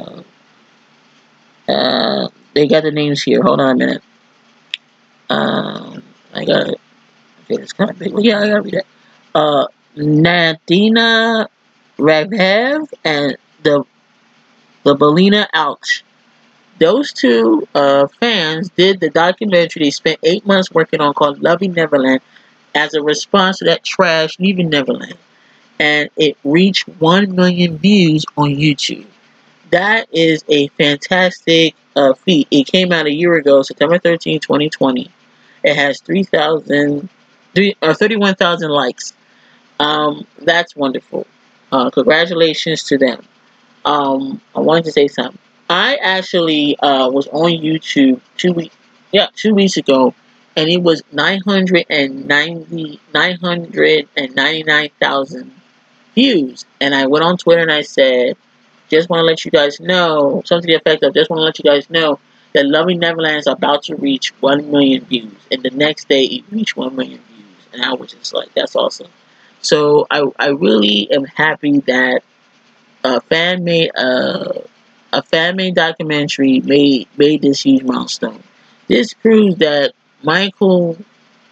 S1: they got the names here. Hold on a minute. I got it. Okay, it's kind of big. Well, yeah, I gotta read that. Nadina Ravev and the Belina Alch. Those two fans did the documentary they spent 8 months working on called Loving Neverland as a response to that trash Leaving Neverland. And it reached 1 million views on YouTube. That is a fantastic feat. It came out a year ago, September 13, 2020. It has 31,000 likes. That's wonderful. Congratulations to them. I wanted to say something. I actually was on YouTube 2 weeks ago, and it was 999,000 views. And I went on Twitter and I said, just want to let you guys know, something to the effect of, just want to let you guys know that Loving Neverland is about to reach 1 million views. And the next day it reached 1 million views. And I was just like, that's awesome. So I really am happy that a fan made documentary made this huge milestone. This proves that Michael's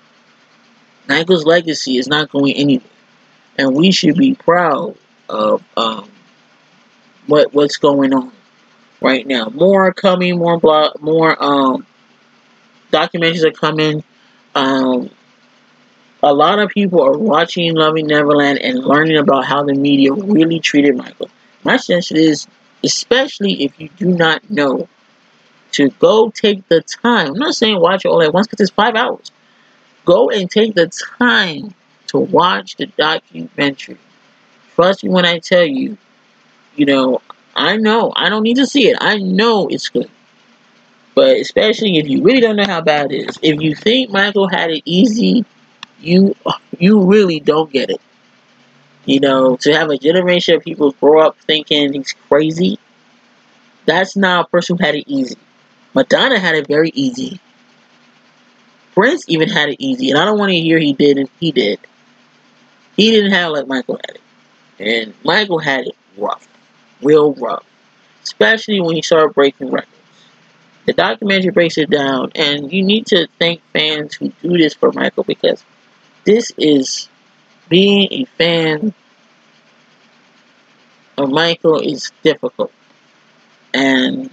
S1: legacy is not going anywhere, and we should be proud of what's going on right now. More are coming, more documentaries are coming. A lot of people are watching Loving Neverland and learning about how the media really treated Michael. My sense is, especially if you do not know, to go take the time. I'm not saying watch it all at once because it's 5 hours. Go and take the time to watch the documentary. Trust me when I tell you, I know. I don't need to see it. I know it's good. But especially if you really don't know how bad it is. If you think Michael had it easy, you really don't get it. To have a generation of people grow up thinking he's crazy, that's not a person who had it easy. Madonna had it very easy. Prince even had it easy. And I don't want to hear he didn't. He did. He didn't have it like Michael had it. And Michael had it rough. Real rough. Especially when he started breaking records. The documentary breaks it down. And you need to thank fans who do this for Michael, because this is, being a fan of Michael is difficult. And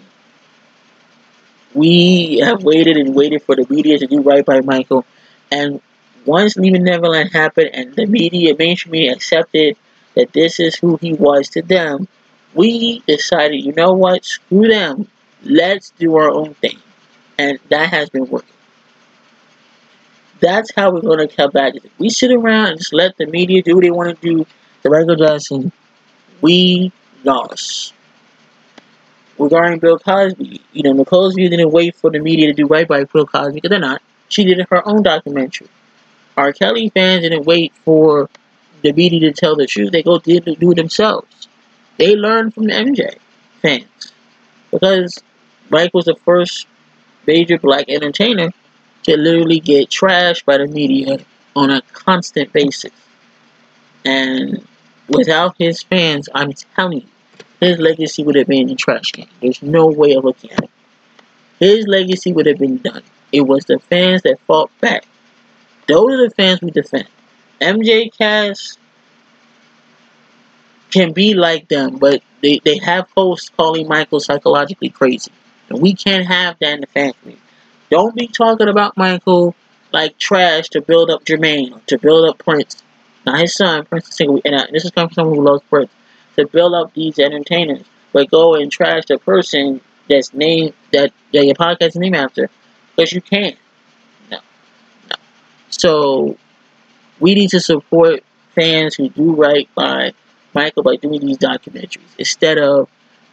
S1: we have waited and waited for the media to do right by Michael. And once Leaving Neverland happened and the mainstream media accepted that this is who he was to them, we decided, you know what, screw them. Let's do our own thing. And that has been working. That's how we're going to come back. If we sit around and just let the media do what they want to do to Michael Jackson, we lost. Regarding Bill Cosby, Nicole Cosby didn't wait for the media to do right by Bill Cosby, because they're not. She did her own documentary. R. Kelly fans didn't wait for the media to tell the truth. They do it themselves. They learned from the MJ fans, because Mike was the first major black entertainer to literally get trashed by the media on a constant basis. And without his fans, I'm telling you, his legacy would have been in the trash can. There's no way of looking at it. his legacy would have been done. It was the fans that fought back. Those are the fans we defend. MJ Cast can be like them, but they have hosts calling Michael psychologically crazy. And we can't have that in the fan community. Don't be talking about Michael like trash to build up Jermaine, to build up Prince. Not his son, Prince is single. And this is coming from someone who loves Prince. To build up these entertainers. But go and trash the person that's named, that your podcast is named after. Because you can't. No. No. So, we need to support fans who do right by Michael by doing these documentaries. Instead of,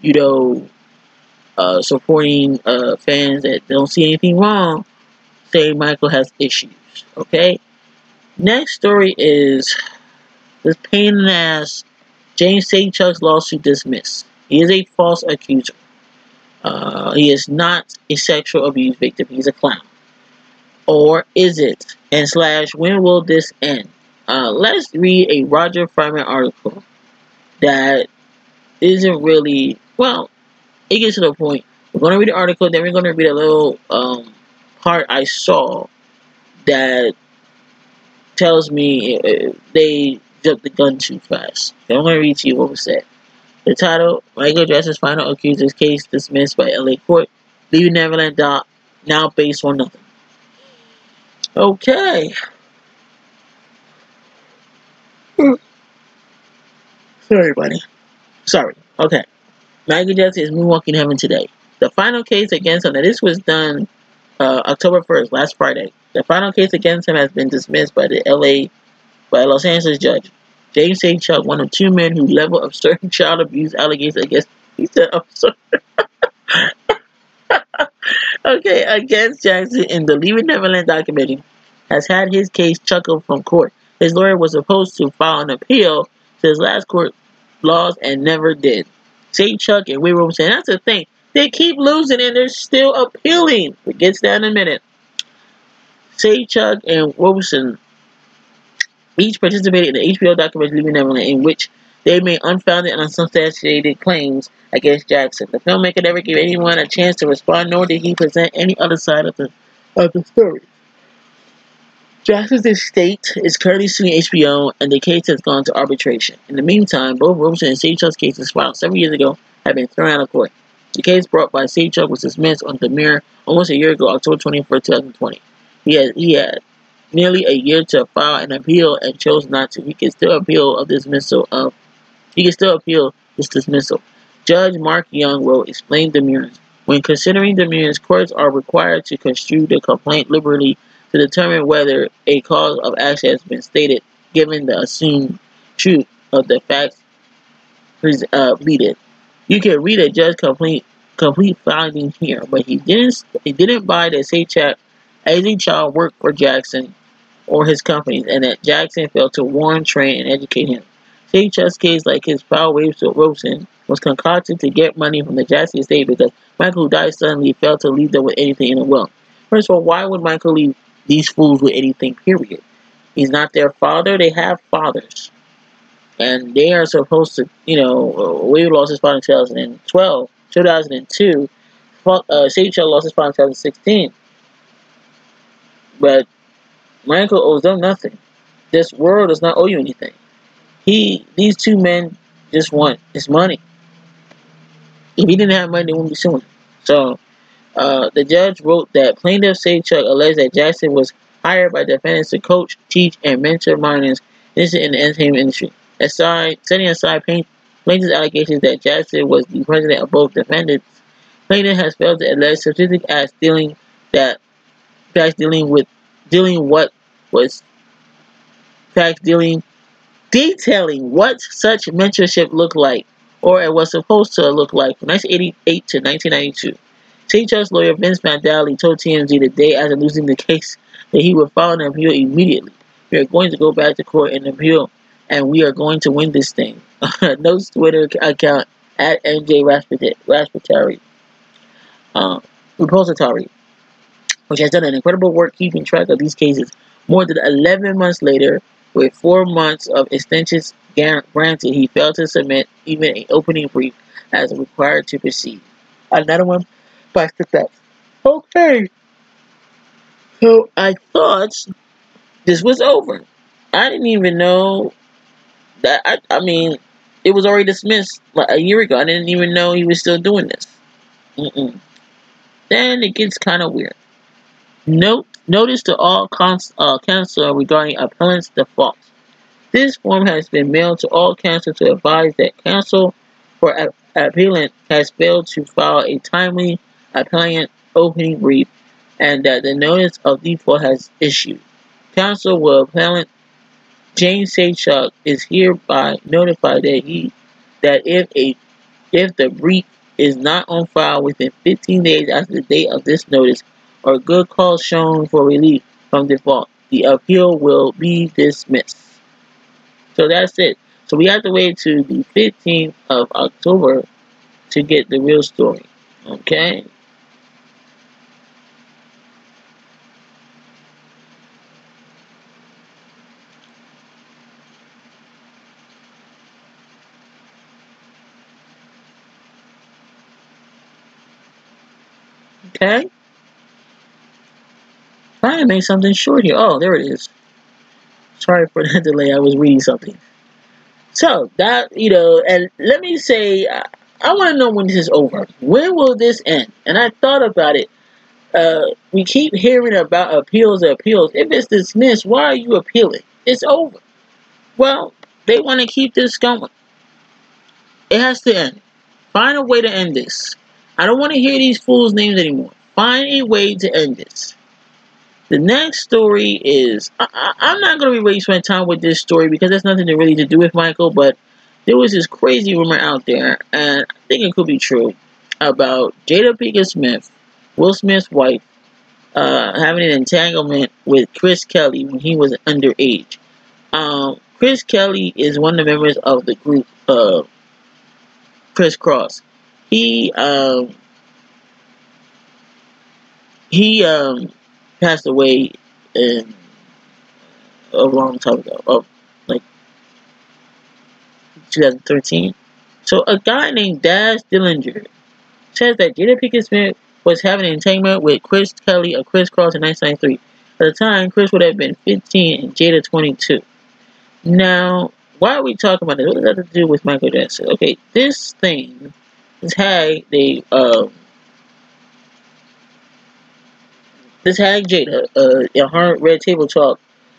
S1: supporting fans that don't see anything wrong, saying Michael has issues. Okay? Next story is this pain in the ass James Safechuck's lawsuit dismissed. He is a false accuser. He is not a sexual abuse victim. He's a clown. Or is it? And / when will this end? Let's read a Roger Fryman article that isn't really, well, it gets to the point. We're going to read the article, then we're going to read a little part I saw that tells me they jumped the gun too fast. So I'm going to read to you what was said. The title, Michael Jackson's final accuser's case dismissed by LA court, leaving Neverland now based on nothing. Okay. Sorry, buddy. Sorry. Okay. Michael Jackson is moonwalking heaven today. The final case against him, now this was done October 1st, last Friday. The final case against him has been dismissed by by a Los Angeles judge. James Safechuck, one of two men who level of certain child abuse allegations against, he said, I'm sorry. Okay, against Jackson in the Leaving Neverland documentary, has had his case chuckled from court. His lawyer was supposed to file an appeal to his last court laws and never did. Safechuck and Wade Robson, that's the thing. They keep losing and they're still appealing. It gets that in a minute. Safechuck and Robson each participated in the HBO documentary Leaving Neverland, in which they made unfounded and unsubstantiated claims against Jackson. The filmmaker never gave anyone a chance to respond, nor did he present any other side of the story. Jackson's estate is currently suing HBO, and the case has gone to arbitration. In the meantime, both Robson and Safechuck's cases filed 7 years ago have been thrown out of court. The case brought by Safechuck was dismissed on demurrer almost a year ago, October 24, 2020. He had nearly a year to file an appeal and chose not to. He can still appeal this dismissal. Judge Mark Young wrote, explained demurrers. When considering demurrers, courts are required to construe the complaint liberally to determine whether a cause of action has been stated, given the assumed truth of the facts pleaded. You can read a judge's complete finding here, but he didn't buy that Safechuck as a child worked for Jackson or his companies, and that Jackson failed to warn, train, and educate him. Safechuck's case, like his pal Wade Robson, was concocted to get money from the Jackson estate because Michael, who died suddenly, failed to leave them with anything in the will. First of all, why would Michael leave these fools with anything, period? He's not their father. They have fathers. And they are supposed to, Wade lost his father in 2002. Safechuck lost his father in 2016. But Michael owes them nothing. This world does not owe you anything. These two men just want his money. If he didn't have money, they wouldn't be suing him. So, the judge wrote that plaintiff Safechuck alleged that Jackson was hired by defendants to coach, teach, and mentor minors in the entertainment industry. Setting aside plaintiff's allegations that Jackson was the president of both defendants, plaintiff has failed to allege specific acts detailing what such mentorship looked like, or it was supposed to look like, from 1988 to 1992. Safechuck's lawyer Vince Mandali told TMZ the day after losing the case that he would file an appeal immediately. We are going to go back to court and appeal, and we are going to win this thing. Notes Twitter account at MJ Repository, which has done an incredible work keeping track of these cases more than 11 months later. With 4 months of extensions granted, he failed to submit even an opening brief as required to proceed. Another one by success. Okay, so I thought this was over. I didn't even know that. I mean, it was already dismissed like a year ago. I didn't even know he was still doing this. Mm-mm. Then it gets kind of weird. Notice to all counsel regarding appellant's default. This form has been mailed to all counsel to advise that counsel for appellant has failed to file a timely appellant opening brief and that the notice of default has issued. Counsel for appellant James Sachuk is hereby notified that if the brief is not on file within 15 days after the date of this notice or good cause shown for relief from default, the appeal will be dismissed. So that's it. So we have to wait to the 15th of October to get the real story. Okay? Okay? Trying to make something short here. Oh, there it is. Sorry for that delay. I was reading something. So that and let me say, I want to know when this is over. When will this end? And I thought about it. We keep hearing about appeals. If it's dismissed, why are you appealing? It's over. Well, they want to keep this going. It has to end. Find a way to end this. I don't want to hear these fools' names anymore. Find a way to end this. The next story is I'm not going to be wasting my time with this story because that's nothing to really to do with Michael, but there was this crazy rumor out there, and I think it could be true, about Jada Pinkett Smith, Will Smith's wife, having an entanglement with Chris Kelly when he was underage. Chris Kelly is one of the members of the group Chris Cross. He um, he passed away in a long time ago, like 2013. So a guy named Daz Dillinger says that Jada Pinkett Smith was having an entanglement with Chris Kelly of Chris Cross in 1993. At the time, Chris would have been 15 and Jada 22. Now, why are we talking about this? What does that have to do with Michael Jackson? Okay, this thing has had this had Jada in her Red Table Talk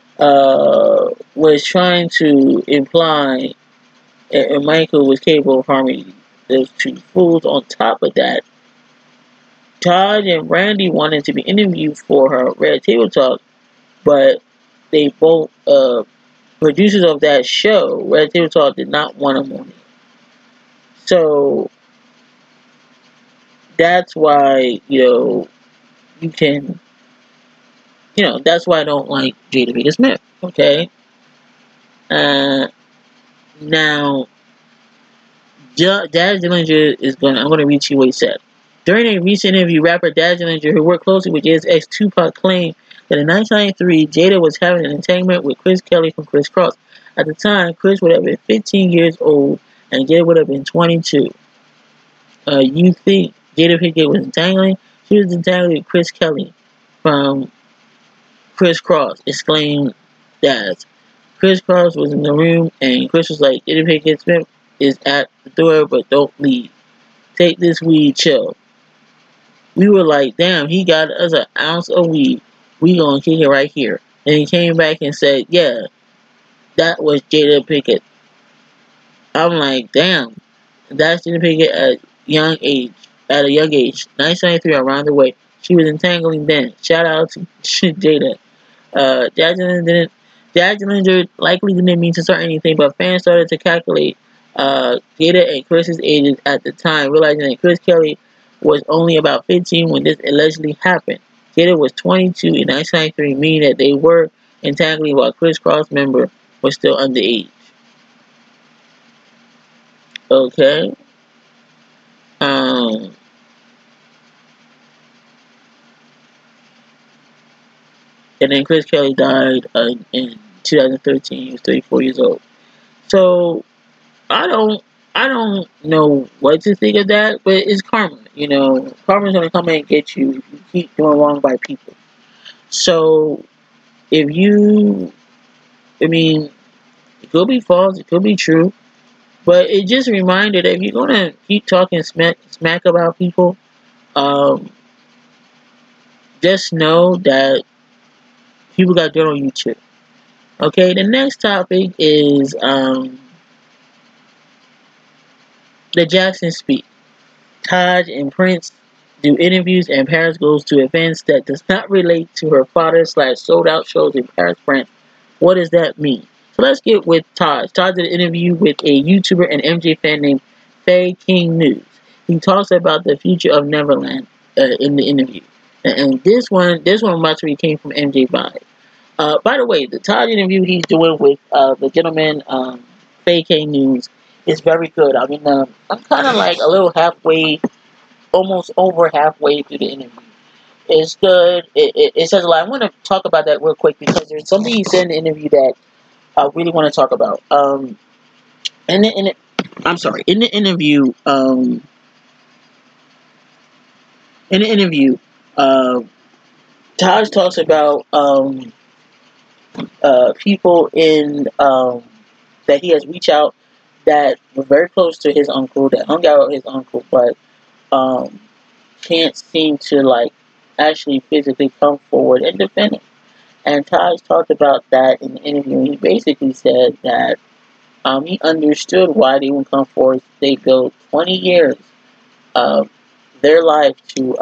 S1: was trying to imply and Michael was capable of harming those two fools. On top of that, Todd and Randy wanted to be interviewed for her Red Table Talk, but they both producers of that show, Red Table Talk, did not want them on it. So that's why you can that's why I don't like Jada Pinkett Smith. Okay, uh, now Daz Dillinger is going. I'm going to read you what he said. During a recent interview, rapper Daz Dillinger, who worked closely with Jada's ex Tupac, claimed that in 1993, Jada was having an entanglement with Chris Kelly from Chris Cross. At the time, Chris would have been 15 years old and Jada would have been 22. You think Jada Pinkett was entangling? She was entangling with Chris Kelly from Chris Cross, exclaimed Daz. Chris Cross was in the room and Chris was like, Jada Pinkett Smith is at the door, but don't leave. Take this weed, chill. We were like, damn, he got us an ounce of weed. We gonna kick it right here. And he came back and said, yeah, that was Jada Pinkett. I'm like, damn, that's Jada Pinkett at a young age. 1993 around the way. She was entangling then. Shout out to Jada. Dad Dillinger likely didn't mean to start anything, but fans started to calculate Jada and Chris's ages at the time, realizing that Chris Kelly was only about 15 when this allegedly happened. Jada was 22 in 1993, meaning that they were entangling while Chris Cross member was still underage. Okay. Um, and then Chris Kelly died in 2013. He was 34 years old. So I don't. I don't know what to think of that, but it's karma. You know, karma's gonna come and get you if you keep doing wrong by people. So if you, I mean, it could be false, it could be true, but it just a reminder that if you're gonna keep talking smack about people, um, just know that people got dirt on you too. Okay, the next topic is the Jackson speech. Taj and Prince do interviews, and Paris goes to events that does not relate to her father slash sold out shows in Paris, France. What does that mean? So let's get with Taj. Taj did an interview with a YouTuber and MJ fan named Faye King News. He talks about the future of Neverland in the interview, and this one actually came from MJ Vibe. By the way, the Todd interview he's doing with the gentleman Faye K News is very good. I mean, I'm kind of like a little halfway, almost over halfway through the interview. It's good. It says a lot. I want to talk about that real quick because there's something he said in the interview that I really want to talk about. In the, I'm sorry. In the interview, um, Taj talks about people in that he has reached out that were very close to his uncle, that hung out with his uncle, but um, can't seem to like actually physically come forward and defend him. And Taj talked about that in the interview. He basically said that he understood why they would come forward. They built 20 years of their life to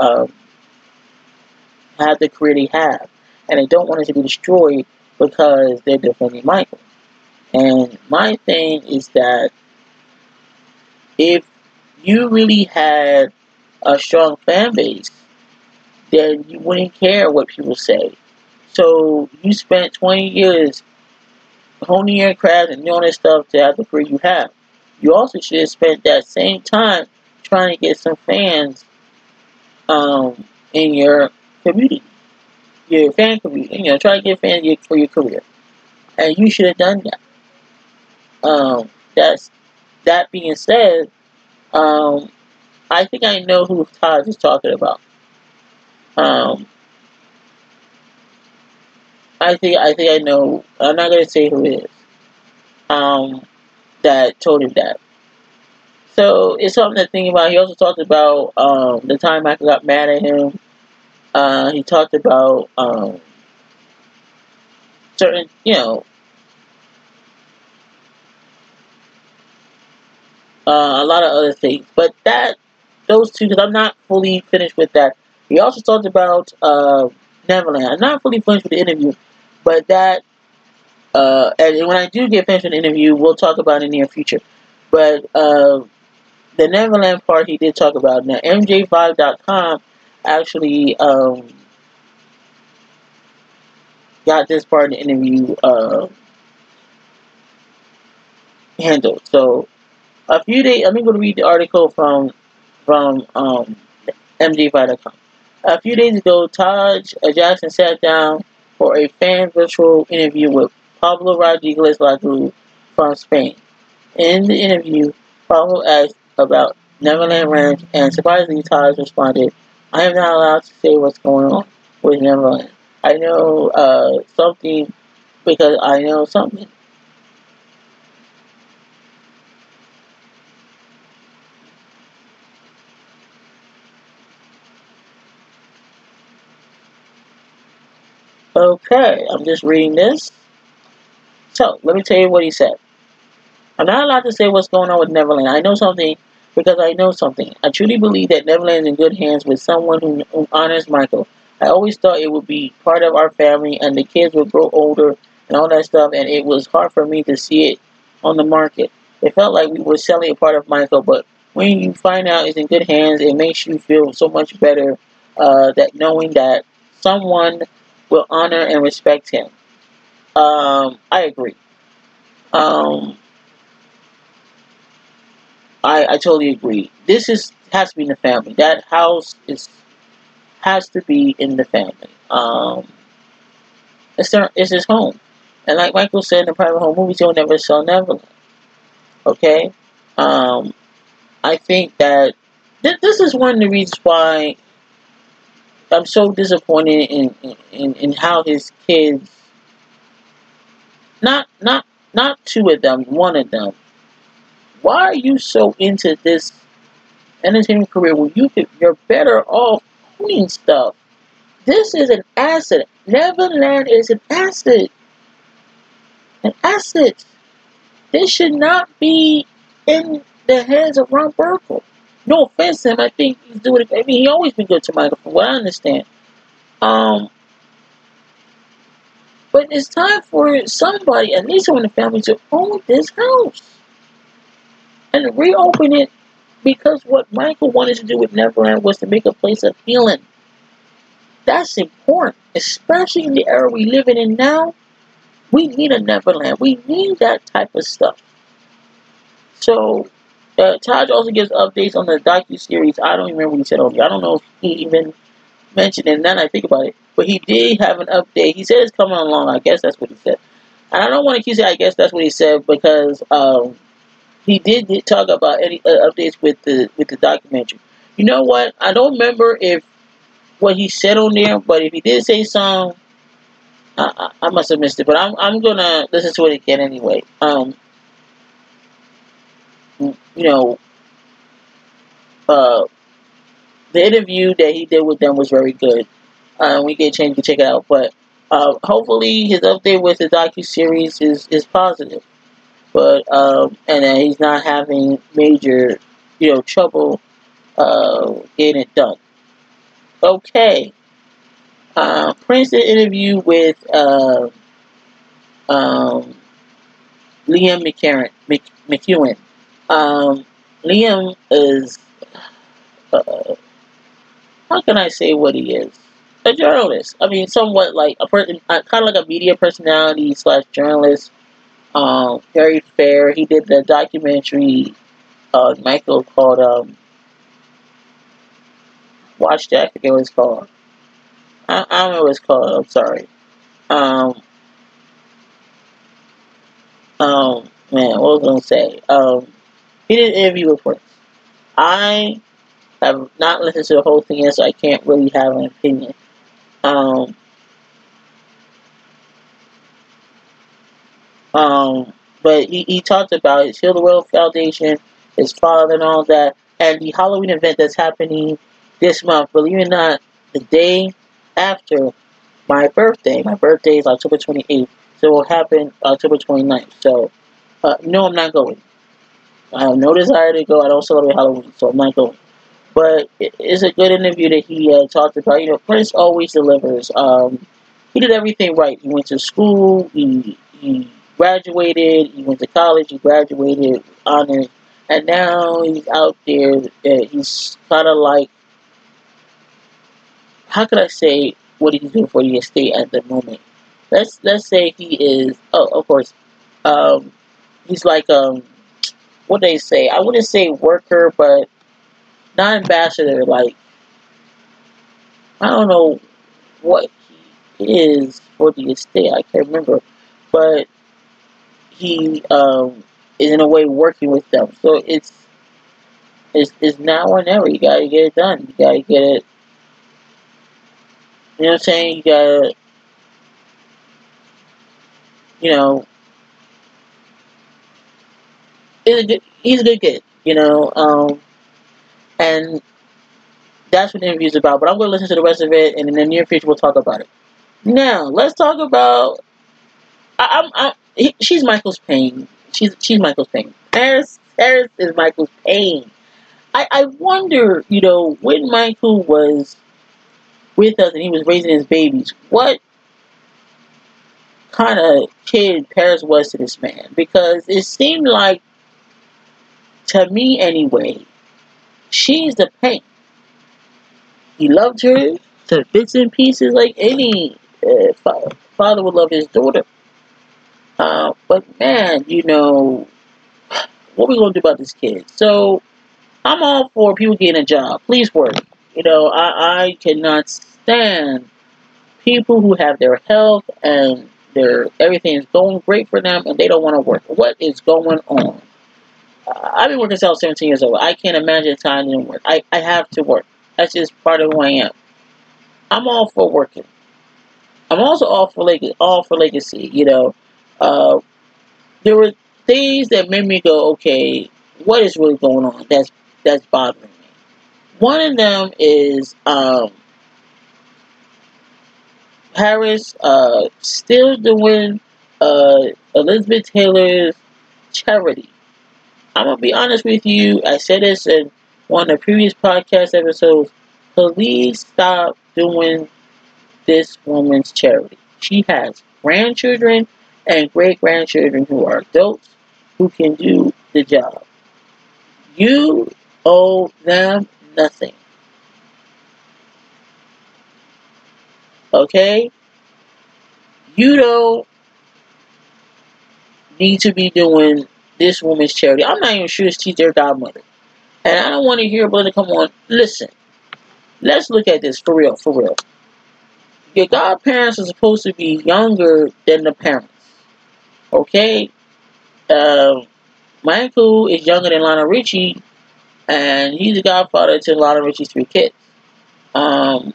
S1: have the career they have, and they don't want it to be destroyed because they're defending Michael. And my thing is that if you really had a strong fan base, then you wouldn't care what people say. So you spent 20 years honing your craft and doing this stuff to have the career you have. You also should have spent that same time trying to get some fans in your community, your fan community. You know, try to get fans for your career, and you should have done that. That's that being said. Um, I think I know who Taj is talking about. Um, I think I know. I'm not gonna say who it is. Um, that told him that. So it's something to think about. He also talked about the time Michael got mad at him. He talked about certain, a lot of other things. But those two, because I'm not fully finished with that. He also talked about Neverland. I'm not fully finished with the interview, but that, and when I do get finished with the interview, we'll talk about it in the near future. But the Neverland part he did talk about. Now, MJ5.com actually got this part of the interview handled. So, a few days, I'm going to read the article from MJ5.com. A few days ago, Taj Jackson sat down for a fan virtual interview with Pablo Rodriguez Lagru from Spain. In the interview, Pablo asked about Neverland Ranch, and surprisingly, Taj responded, "I am not allowed to say what's going on with Neverland. I know something because I know something." Okay, I'm just reading this. So, let me tell you what he said. "I'm not allowed to say what's going on with Neverland. I know something because I know something. I truly believe that Neverland is in good hands with someone who honors Michael. I always thought it would be part of our family and the kids would grow older and all that stuff, and it was hard for me to see it on the market. It felt like we were selling a part of Michael, but when you find out it's in good hands, it makes you feel so much better that knowing that someone will honor and respect him." I agree. Um, I totally agree. This is has to be in the family. That house is has to be in the family. It's his home, and like Michael said in the private home movies, he'll never sell Neverland. Okay, Um, I think that this is one of the reasons why I'm so disappointed in how his kids, not not two of them, one of them. Why are you so into this entertainment career when you're better off owning stuff? This is an asset. Neverland is an asset. An asset. This should not be in the hands of Ron Burkle. No offense to him, I think he's doing it. I mean, he always been good to Michael, from what I understand. Um, but it's time for somebody, at least someone in the family, to own this house and reopen it, because what Michael wanted to do with Neverland was to make a place of healing. That's important, especially in the era we living in now. We need a Neverland. We need that type of stuff. So, Taj also gives updates on the docu-series. I don't even remember what he said on it. I don't know if he even mentioned it, and then I think about it. But he did have an update. He said it's coming along. I guess that's what he said. And I don't want to keep saying I guess that's what he said, because he did talk about any updates with the documentary. You know what? I don't remember if what he said on there, but if he did say something, I must have missed it. But I'm gonna listen to it again anyway. You know, uh, the interview that he did with them was very good. We get a chance to check it out, but hopefully his update with the docu series is positive. But and that he's not having major, trouble getting it done. Okay. Prince did an interview with um, Liam McEwen. Liam is, uh, how can I say what he is? A journalist. I mean, somewhat like a person, kind of like a media personality slash journalist. Very fair. He did the documentary, Michael, called Watch That. I forget what it's called. I don't know what it's called. I'm sorry. Um, man, what was I gonna say? He did an interview with Prince. I have not listened to the whole thing yet, so I can't really have an opinion. Um, um, but he talked about his Heal the World Foundation, his father, and all that, and the Halloween event that's happening this month. Believe it or not, the day after my birthday. My birthday is October 28th, so it will happen October 29th. So, no, I'm not going. I have no desire to go. I don't celebrate Halloween, so I'm not going. But it's a good interview that he talked about. Prince always delivers. He did everything right. He went to school. He graduated. He went to college. He graduated with honors, and now he's out there. He's kind of like, how could I say what he's doing for the estate at the moment? Let's say he is. Oh, of course. Um, he's like, what they say. I wouldn't say worker, but not ambassador. Like, I don't know what he is for the estate. I can't remember, but he is in a way working with them. So it's now or never. You gotta get it done. You gotta get it. You know what I'm saying? You gotta, you know, he's a good kid. And that's what the interview is about. But I'm gonna listen to the rest of it, and in the near future we'll talk about it. Now let's talk about. She's Michael's pain. She's Michael's pain. Paris is Michael's pain. I wonder, when Michael was with us and he was raising his babies, what kind of kid Paris was to this man? Because it seemed like, to me anyway, she's the pain. He loved her to bits and pieces like any father would love his daughter. But man, what we gonna do about this kid? So I'm all for people getting a job. Please work. I cannot stand people who have their health and their everything is going great for them and they don't want to work. What is going on? I've been working since I was 17 years old. I can't imagine a time I didn't work. I have to work. That's just part of who I am. I'm all for working. I'm also all for legacy. Uh, there were things that made me go, okay, what is really going on? That's bothering me. One of them is Paris still doing Elizabeth Taylor's charity. I'm gonna be honest with you. I said this in one of the previous podcast episodes. Please stop doing this woman's charity. She has grandchildren and great grandchildren who are adults who can do the job. You owe them nothing. Okay? You don't need to be doing this woman's charity. I'm not even sure she's their godmother. And I don't want to hear a brother come on. Listen, let's look at this for real, for real. Your godparents are supposed to be younger than the parents. Okay? Uh, Michael is younger than Lionel Richie, and he's the godfather to Lionel Richie's 3 kids. Um,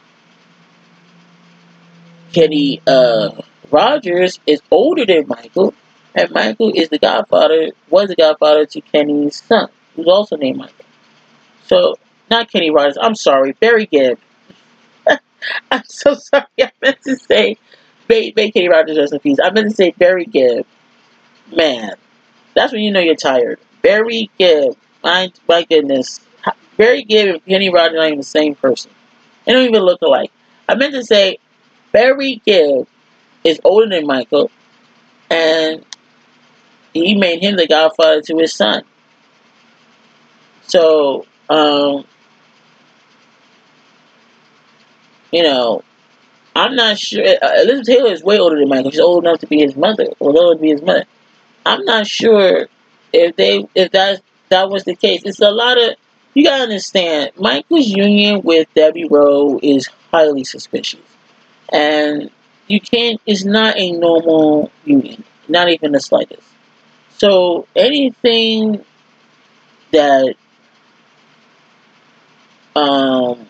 S1: Kenny Rogers is older than Michael, and Michael was the godfather to Kenny's son, who's also named Michael. So, not Kenny Rogers, I'm sorry, Barry Gibb. I'm so sorry, I meant to say, make Kenny Rogers rest in peace. I meant to say Barry Gibb. Man, that's when you know you're tired. Barry Gibb, my goodness. Barry Gibb and Kenny Rogers aren't even the same person. They don't even look alike. I meant to say Barry Gibb is older than Michael, and he made him the godfather to his son. So, you know, I'm not sure. Elizabeth Taylor is way older than Michael. She's old enough to be his mother, or old to be his mother. I'm not sure if that was the case. It's a lot of, you gotta understand. Michael's union with Debbie Rowe is highly suspicious, and you can't. It's not a normal union, not even the slightest. So anything that um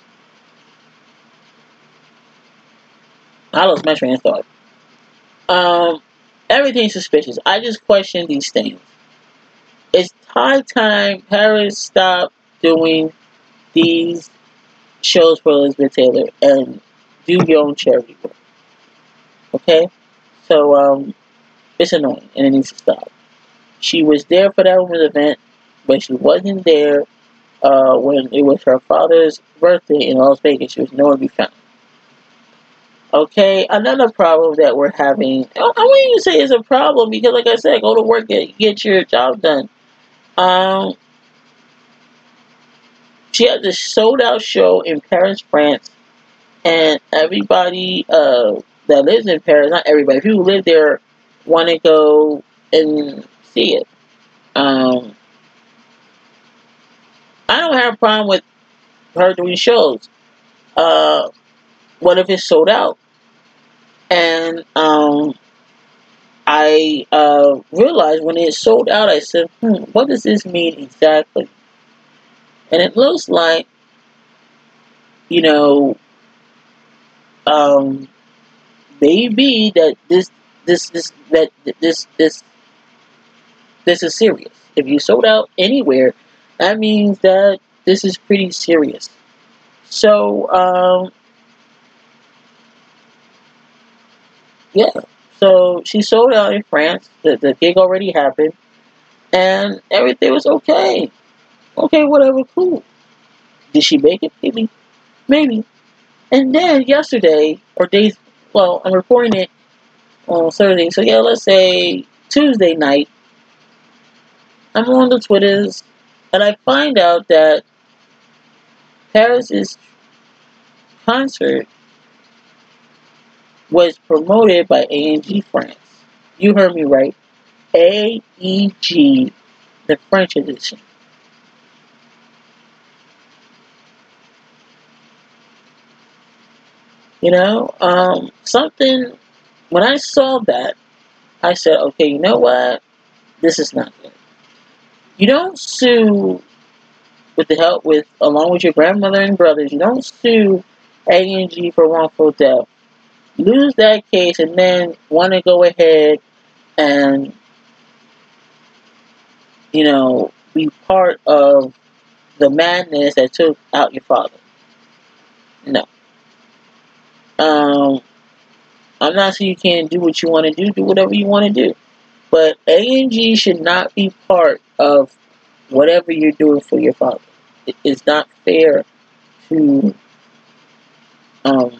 S1: I lost my train of thought. Um, Everything's suspicious. I just question these things. It's high time Paris stop doing these shows for Elizabeth Taylor and do your own charity work. Okay? So it's annoying and it needs to stop. She was there for that woman's event, but she wasn't there when it was her father's birthday in Las Vegas. She was nowhere to be found. Okay, another problem that we're having. I wouldn't even say it's a problem because, like I said, go to work, get your job done. Um, she had this sold out show in Paris, France, and everybody that lives in Paris, not everybody, people who live there want to go and see it. Um, I don't have a problem with her doing shows. Uh, what if it's sold out? And I realized when it sold out, I said, what does this mean exactly? And it looks like, you know, um, maybe that this is serious. If you sold out anywhere, that means that this is pretty serious. So, yeah. So she sold out in France. The gig already happened, and everything was okay. Okay, whatever, cool. Did she make it? Maybe, maybe. And then yesterday, or days, well, I'm recording it on Thursday, so yeah, let's say Tuesday night, I'm on the Twitters, and I find out that Paris's concert was promoted by AEG France. You heard me right. AEG, the French edition. Something, when I saw that, I said, okay, you know what? This is not good. You don't sue with the help with along with your grandmother and brothers. You don't sue A&G for wrongful death. Lose that case and then want to go ahead and be part of the madness that took out your father. No. Um, I'm not saying you can't do what you want to do. Do whatever you want to do. But A&G should not be part of whatever you're doing for your father. It's not fair to, um,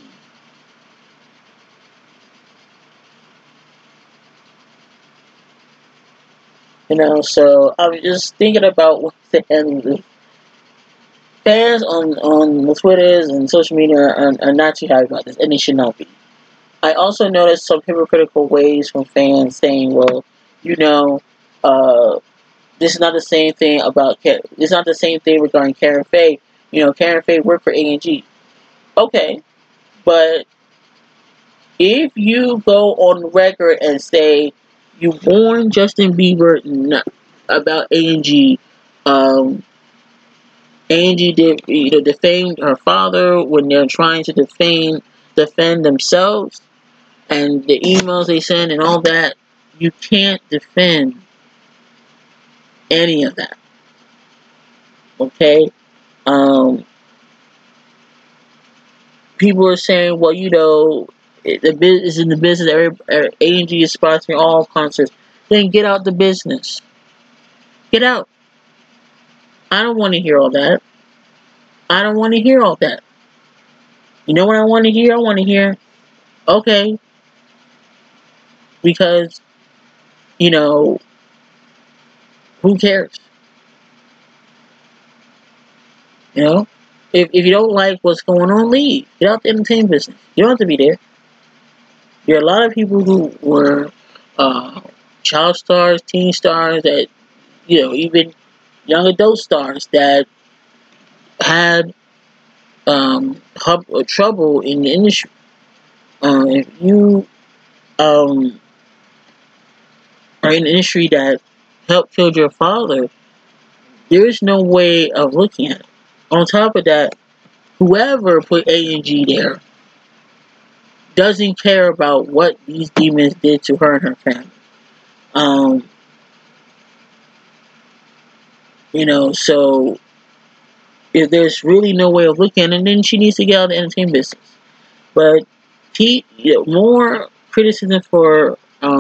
S1: so I'm just thinking about what the end. Fans on the Twitters and social media are not too happy about this, and they should not be. I also noticed some hypocritical ways from fans saying, well, you know, uh, this is not the same thing about it's not the same thing regarding Karen Faye. Karen Faye worked for A&G. Okay, but if you go on record and say you warned Justin Bieber about A&G, A&G did defamed her father when they're trying to defend themselves, and the emails they send and all that, you can't defend any of that. Okay? People are saying, well, the business is in the business. A&G is sponsoring all concerts. Then get out the business. Get out. I don't want to hear all that. I don't want to hear all that. You know what I want to hear? I want to hear, okay, because, who cares? If you don't like what's going on, leave. Get out the entertainment business. You don't have to be there. There are a lot of people who were child stars, teen stars, that even young adult stars that had trouble in the industry. If you are in an industry that helped kill your father, there is no way of looking at it. On top of that, whoever put A&G there doesn't care about what these demons did to her and her family. So if there's really no way of looking at it, then she needs to get out of the entertainment business. But more criticism for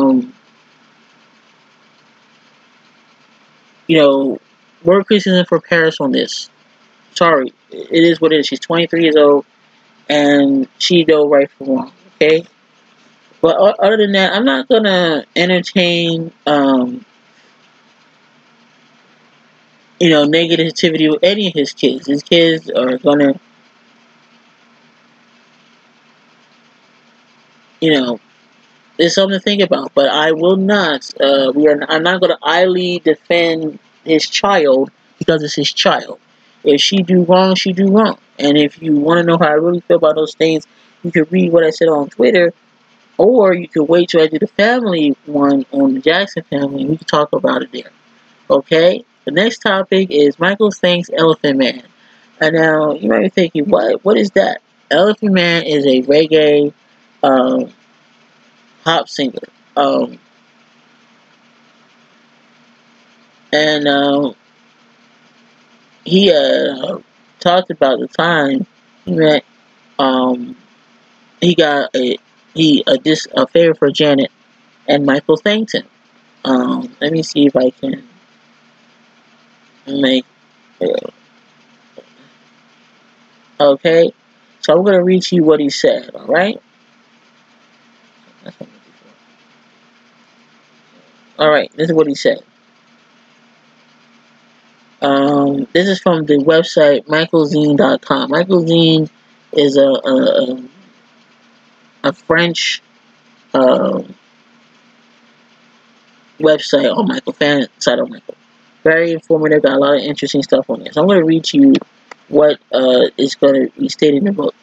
S1: more criticism for Paris on this. Sorry, it is what it is. She's 23 years old, and she know right from wrong. Okay, but other than that, I'm not gonna entertain negativity with any of his kids. His kids are gonna, there's something to think about. But I will not. I'm not gonna idly defend his child because it's his child. If she do wrong, she do wrong. And if you want to know how I really feel about those things, you can read what I said on Twitter, or you can wait till I do the family one on the Jackson family, and we can talk about it there. Okay? The next topic is Michael thanks Elephant Man. And now you might be thinking, what is that? Elephant Man is a reggae pop singer. And he talked about the time he met he got a favor for Janet, and Michael thanked him. Let me see if I can make it. Okay, so I'm gonna read to you what he said. All right. All right. This is what he said. This is from the website michaelzine.com. Michael Zine is a French website on Michael, fan site on Michael. Very informative, got a lot of interesting stuff on there. So I'm going to read to you what is going to be stated in the book.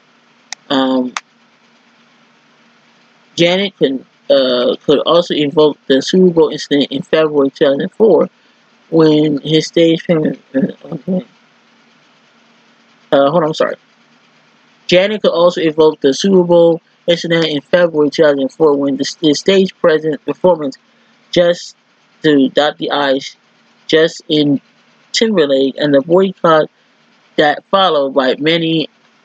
S1: Janet could also invoke the Super Bowl incident in February 2004 when his stage payment. Okay. Hold on, I'm sorry. Janet could also evoke the Super Bowl incident in February 2004 when the stage present performance just to dot the I's just in Timberlake and the boycott that followed by many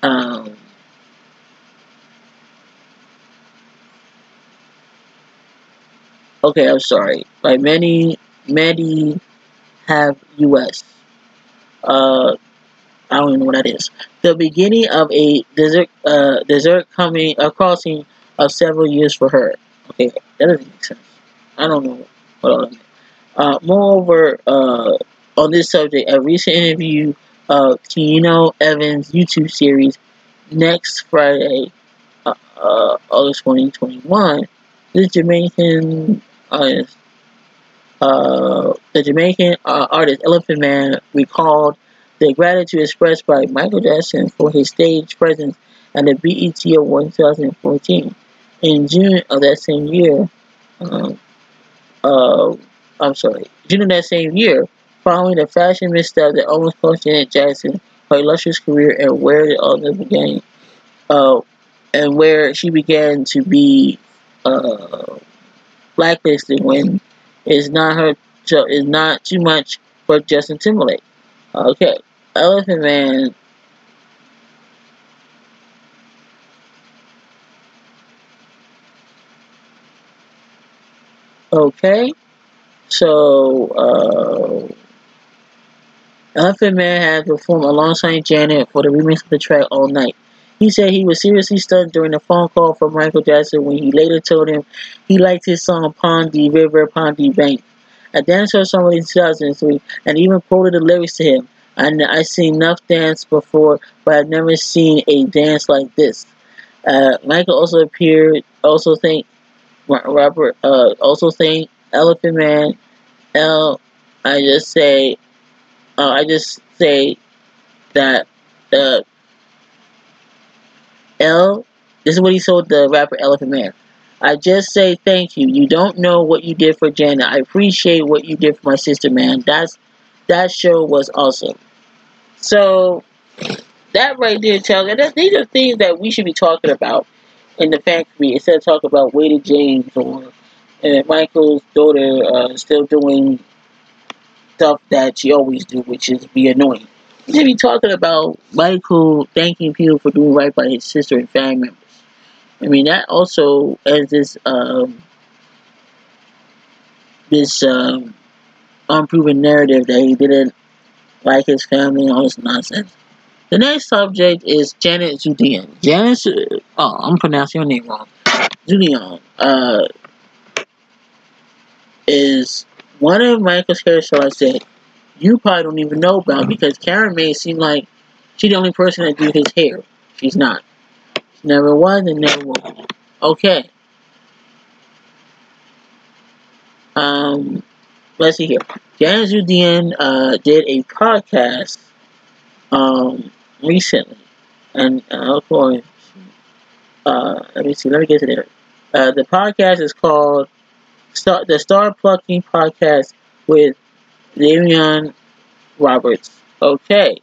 S1: okay, I'm sorry. By many have US. I don't even know what that is. The beginning of a desert coming a crossing of several years for her. Okay, that doesn't make sense. I don't know what all that means. Moreover, on this subject, a recent interview of Tino Evans' YouTube series next Friday, August 2021, the Jamaican artist, artist Elephant Man recalled the gratitude expressed by Michael Jackson for his stage presence at the BET Awards 2014. In June of that same year, um, uh, June of that same year, following a fashion misstep that almost cost Janet Jackson her illustrious career and where it all began, uh, and where she began to be uh, blacklisted when it's not her, so it's not too much for Justin Timberlake. Okay, Elephant Man. Okay, so Elephant Man had performed alongside Janet for the remix of the track All Night. He said he was seriously stunned during a phone call from Michael Jackson when he later told him he liked his song Pondy River Pondy Bank. I danced her song in 2003 and even quoted the lyrics to him. I've seen enough dance before, but I've never seen a dance like this. Michael also thanked Robert, also thanked Elephant Man. L, I just say, I just say that uh, L. This is what he told the rapper Elephant Man. I just say thank you. You don't know what you did for Janet. I appreciate what you did for my sister, man. That show was awesome. So that right there tells that these are things that we should be talking about in the fan community instead of talking about Wade James or Michael's daughter still doing stuff that she always do, which is be annoying. We should be talking about Michael thanking people for doing right by his sister and family members. I mean that also as this unproven narrative that he didn't like his family and all this nonsense. The next subject is Janet Zudian. I'm pronouncing your name wrong. Zudian is one of Michael's hairstylists that you probably don't even know about because Karen may seem like she's the only person that do his hair. She's not. She never was and never will be. Okay. Um, let's see here. Janet Zudian did a podcast recently, and of course, let me see. Let me get to there. The podcast is called the Star Plucking Podcast with Damian Roberts. Okay.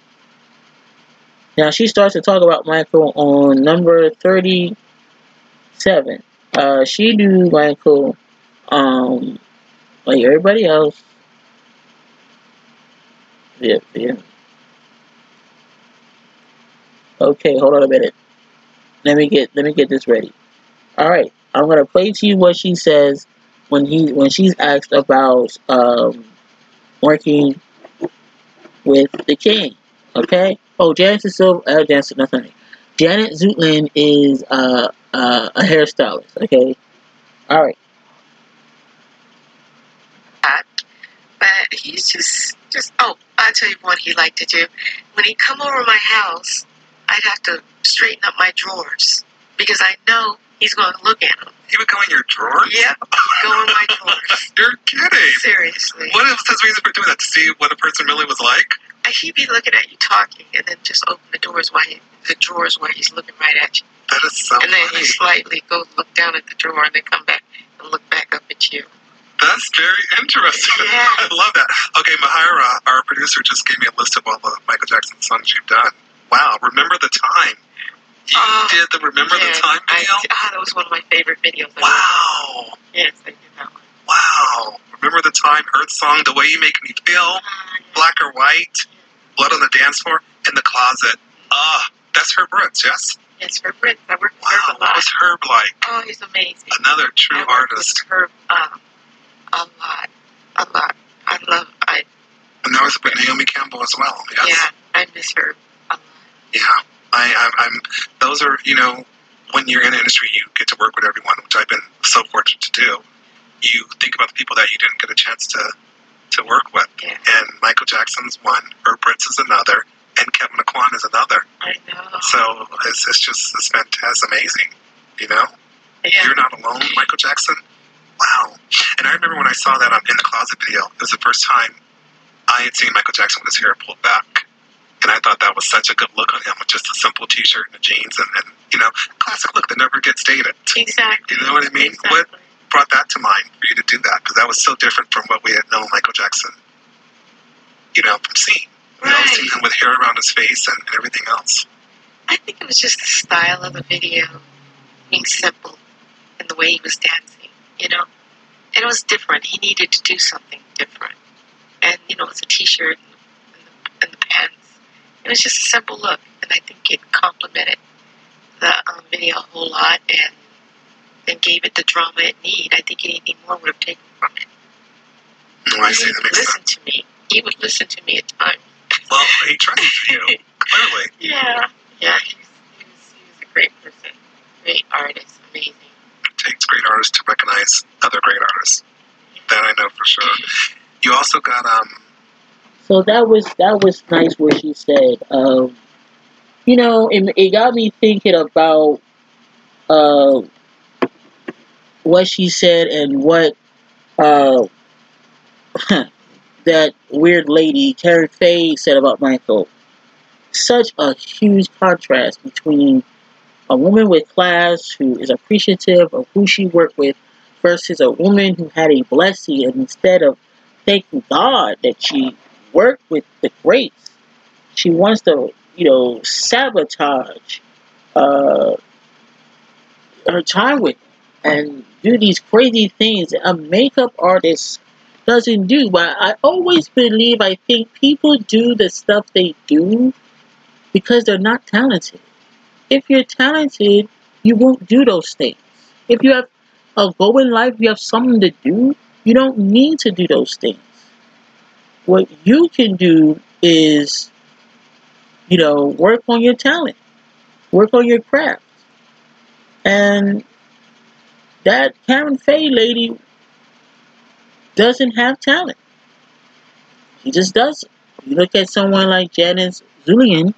S1: Now she starts to talk about Michael on number 37. She do Michael like everybody else. Yeah, yeah. Okay, hold on a minute. Let me get this ready. All right, I'm gonna play to you what she says when she's asked about working with the king. Okay. Oh, Janet Zutlin is a hairstylist. Okay. All right.
S2: But he's just oh, I'll tell you what he liked to do. When he come over my house, I'd have to straighten up my drawers because I know he's going to look at them.
S3: He would go in your drawers?
S2: Yep, go in my drawers.
S3: You're kidding.
S2: Seriously.
S3: What is his reason for doing that? To see what a person really was like?
S2: He'd be looking at you talking and then just open the drawers while he's looking right at you.
S3: That is so
S2: And then
S3: funny.
S2: he slightly goes look down at the drawer and then come back and look back up at you.
S3: That's very interesting.
S2: Yeah.
S3: I love that. Okay, Mahira, our producer, just gave me a list of all the Michael Jackson songs you've done. Wow, Remember the Time. You did the Remember the Time video?
S2: That was one of my favorite videos.
S3: Wow.
S2: Yes, I did that one.
S3: Wow. Remember the Time, Earth Song, The Way You Make Me Feel, Black or White, Blood on the Dance Floor, In the Closet. That's Herb Ritts, yes?
S2: Yes, Herb Ritts. I worked with
S3: Wow,
S2: Herb a lot.
S3: what was Herb like?
S2: Oh, he's amazing.
S3: Another true artist.
S2: Herb, a lot.
S3: And that was with Naomi Campbell as well, yes?
S2: Yeah, I miss her a lot.
S3: Yeah, I'm. Those are, when you're in the industry, you get to work with everyone, which I've been so fortunate to do. You think about the people that you didn't get a chance to work with, and Michael Jackson's one, Herb Ritts is another, and Kevin Aquan is another.
S2: I know.
S3: So it's fantastic, amazing.
S2: Yeah.
S3: You're Not Alone, Michael Jackson. Wow. And I remember when I saw that In the Closet video, it was the first time I had seen Michael Jackson with his hair pulled back. And I thought that was such a good look on him with just a simple t-shirt and the jeans and classic look that never gets dated.
S2: Exactly.
S3: You know what I mean?
S2: Exactly.
S3: What brought that to mind for you to do that? Because that was so different from what we had known Michael Jackson, from seeing. Seeing him with hair around his face and everything else.
S2: I think it was just the style of the video being simple and the way he was dancing, And it was different. He needed to do something different. And, it's a t-shirt and the pants. It was just a simple look. And I think it complemented the video a whole lot and gave it the drama it needed. I think anything more would have taken from it.
S3: Oh, I see. That makes sense.
S2: Listen to me. He would listen to me at times.
S3: Well, he tried to you, clearly.
S2: Yeah, he was a great person, great artist, amazing.
S3: It takes great artists to recognize other great artists. That I know for sure. You also got
S1: So that was nice what she said. It got me thinking about what she said and what that weird lady Karen Faye said about Michael. Such a huge contrast between a woman with class who is appreciative of who she worked with versus a woman who had a blessing, and instead of thanking God that she worked with the greats, she wants to, sabotage her time with them and do these crazy things that a makeup artist doesn't do. But I always I think people do the stuff they do because they're not talented. If you're talented, you won't do those things. If you have a goal in life, you have something to do, you don't need to do those things. What you can do is, work on your talent, work on your craft. And that Karen Faye lady doesn't have talent. She just doesn't. You look at someone like Janet Zulian,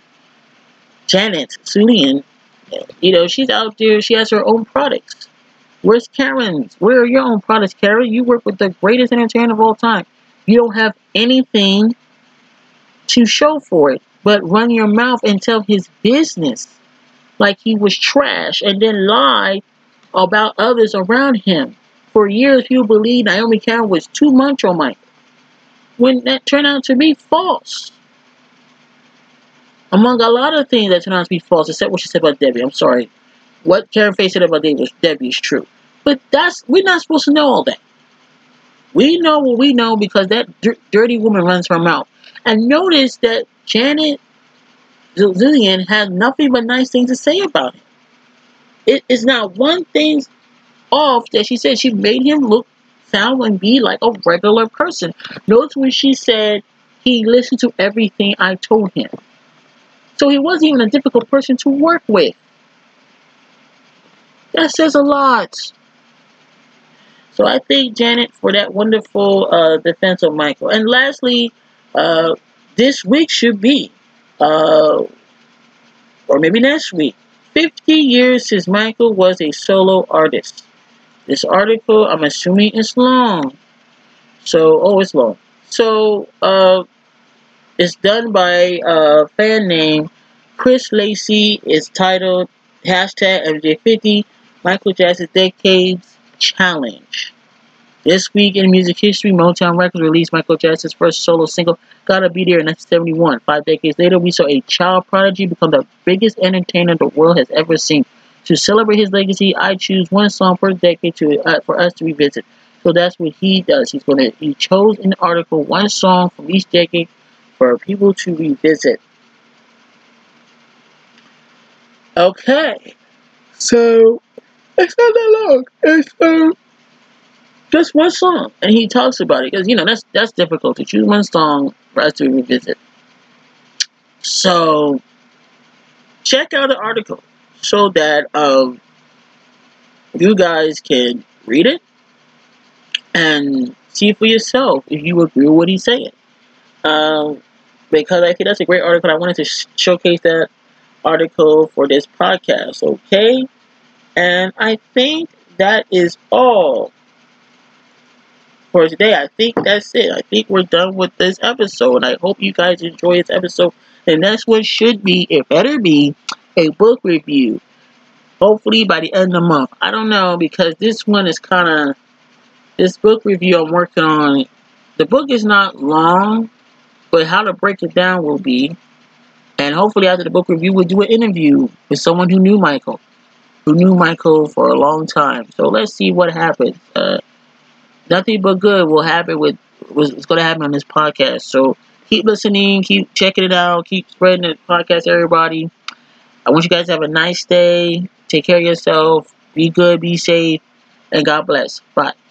S1: she's out there, she has her own products. Where's Karen's? Where are your own products, Karen? You work with the greatest entertainer of all time. You don't have anything to show for it, but run your mouth and tell his business like he was trash and then lie about others around him. For years, people believed Naomi Campbell was too much on Michael, when that turned out to be false. Among a lot of things that turned out to be false, except what she said about Debbie. I'm sorry. What Karen Faye said about Debbie is true. But we're not supposed to know all that. We know what we know because that dirty woman runs her mouth. And notice that Janet Zulian had nothing but nice things to say about him. It is not one thing off that she said. She made him sound and be like a regular person. Notice when she said he listened to everything I told him. So he wasn't even a difficult person to work with. That says a lot. So I thank Janet for that wonderful defense of Michael. And lastly, this week should be, or maybe next week, 50 years since Michael was a solo artist. This article, I'm assuming, is long. It's long. So, it's done by a fan named Chris Lacey. It's titled #MJ50 Michael Jackson's Decades Challenge. This week in music history, Motown Records released Michael Jackson's first solo single, Gotta Be There, in 1971. 5 decades later, we saw a child prodigy become the biggest entertainer the world has ever seen. To celebrate his legacy, I choose one song per decade for us to revisit. So that's what he does. He chose in the article one song from each decade for people to revisit. Okay, so it's not that long. It's just one song, and he talks about it because that's difficult to choose one song for us to revisit. So check out the article so that you guys can read it and see for yourself if you agree with what he's saying. Because I think that's a great article. I wanted to showcase that article for this podcast. Okay, and I think that is all for today. I think that's it. I think we're done with this episode. I hope you guys enjoy this episode. And that's what should be, it better be, a book review. Hopefully by the end of the month. I don't know, because this one is this book review I'm working on, the book is not long, but how to break it down will be. And hopefully after the book review, we'll do an interview with someone who knew Michael for a long time. So let's see what happens. Nothing but good will happen what's going to happen on this podcast. So keep listening, keep checking it out, keep spreading the podcast to everybody. I want you guys to have a nice day. Take care of yourself. Be good, be safe, and God bless. Bye.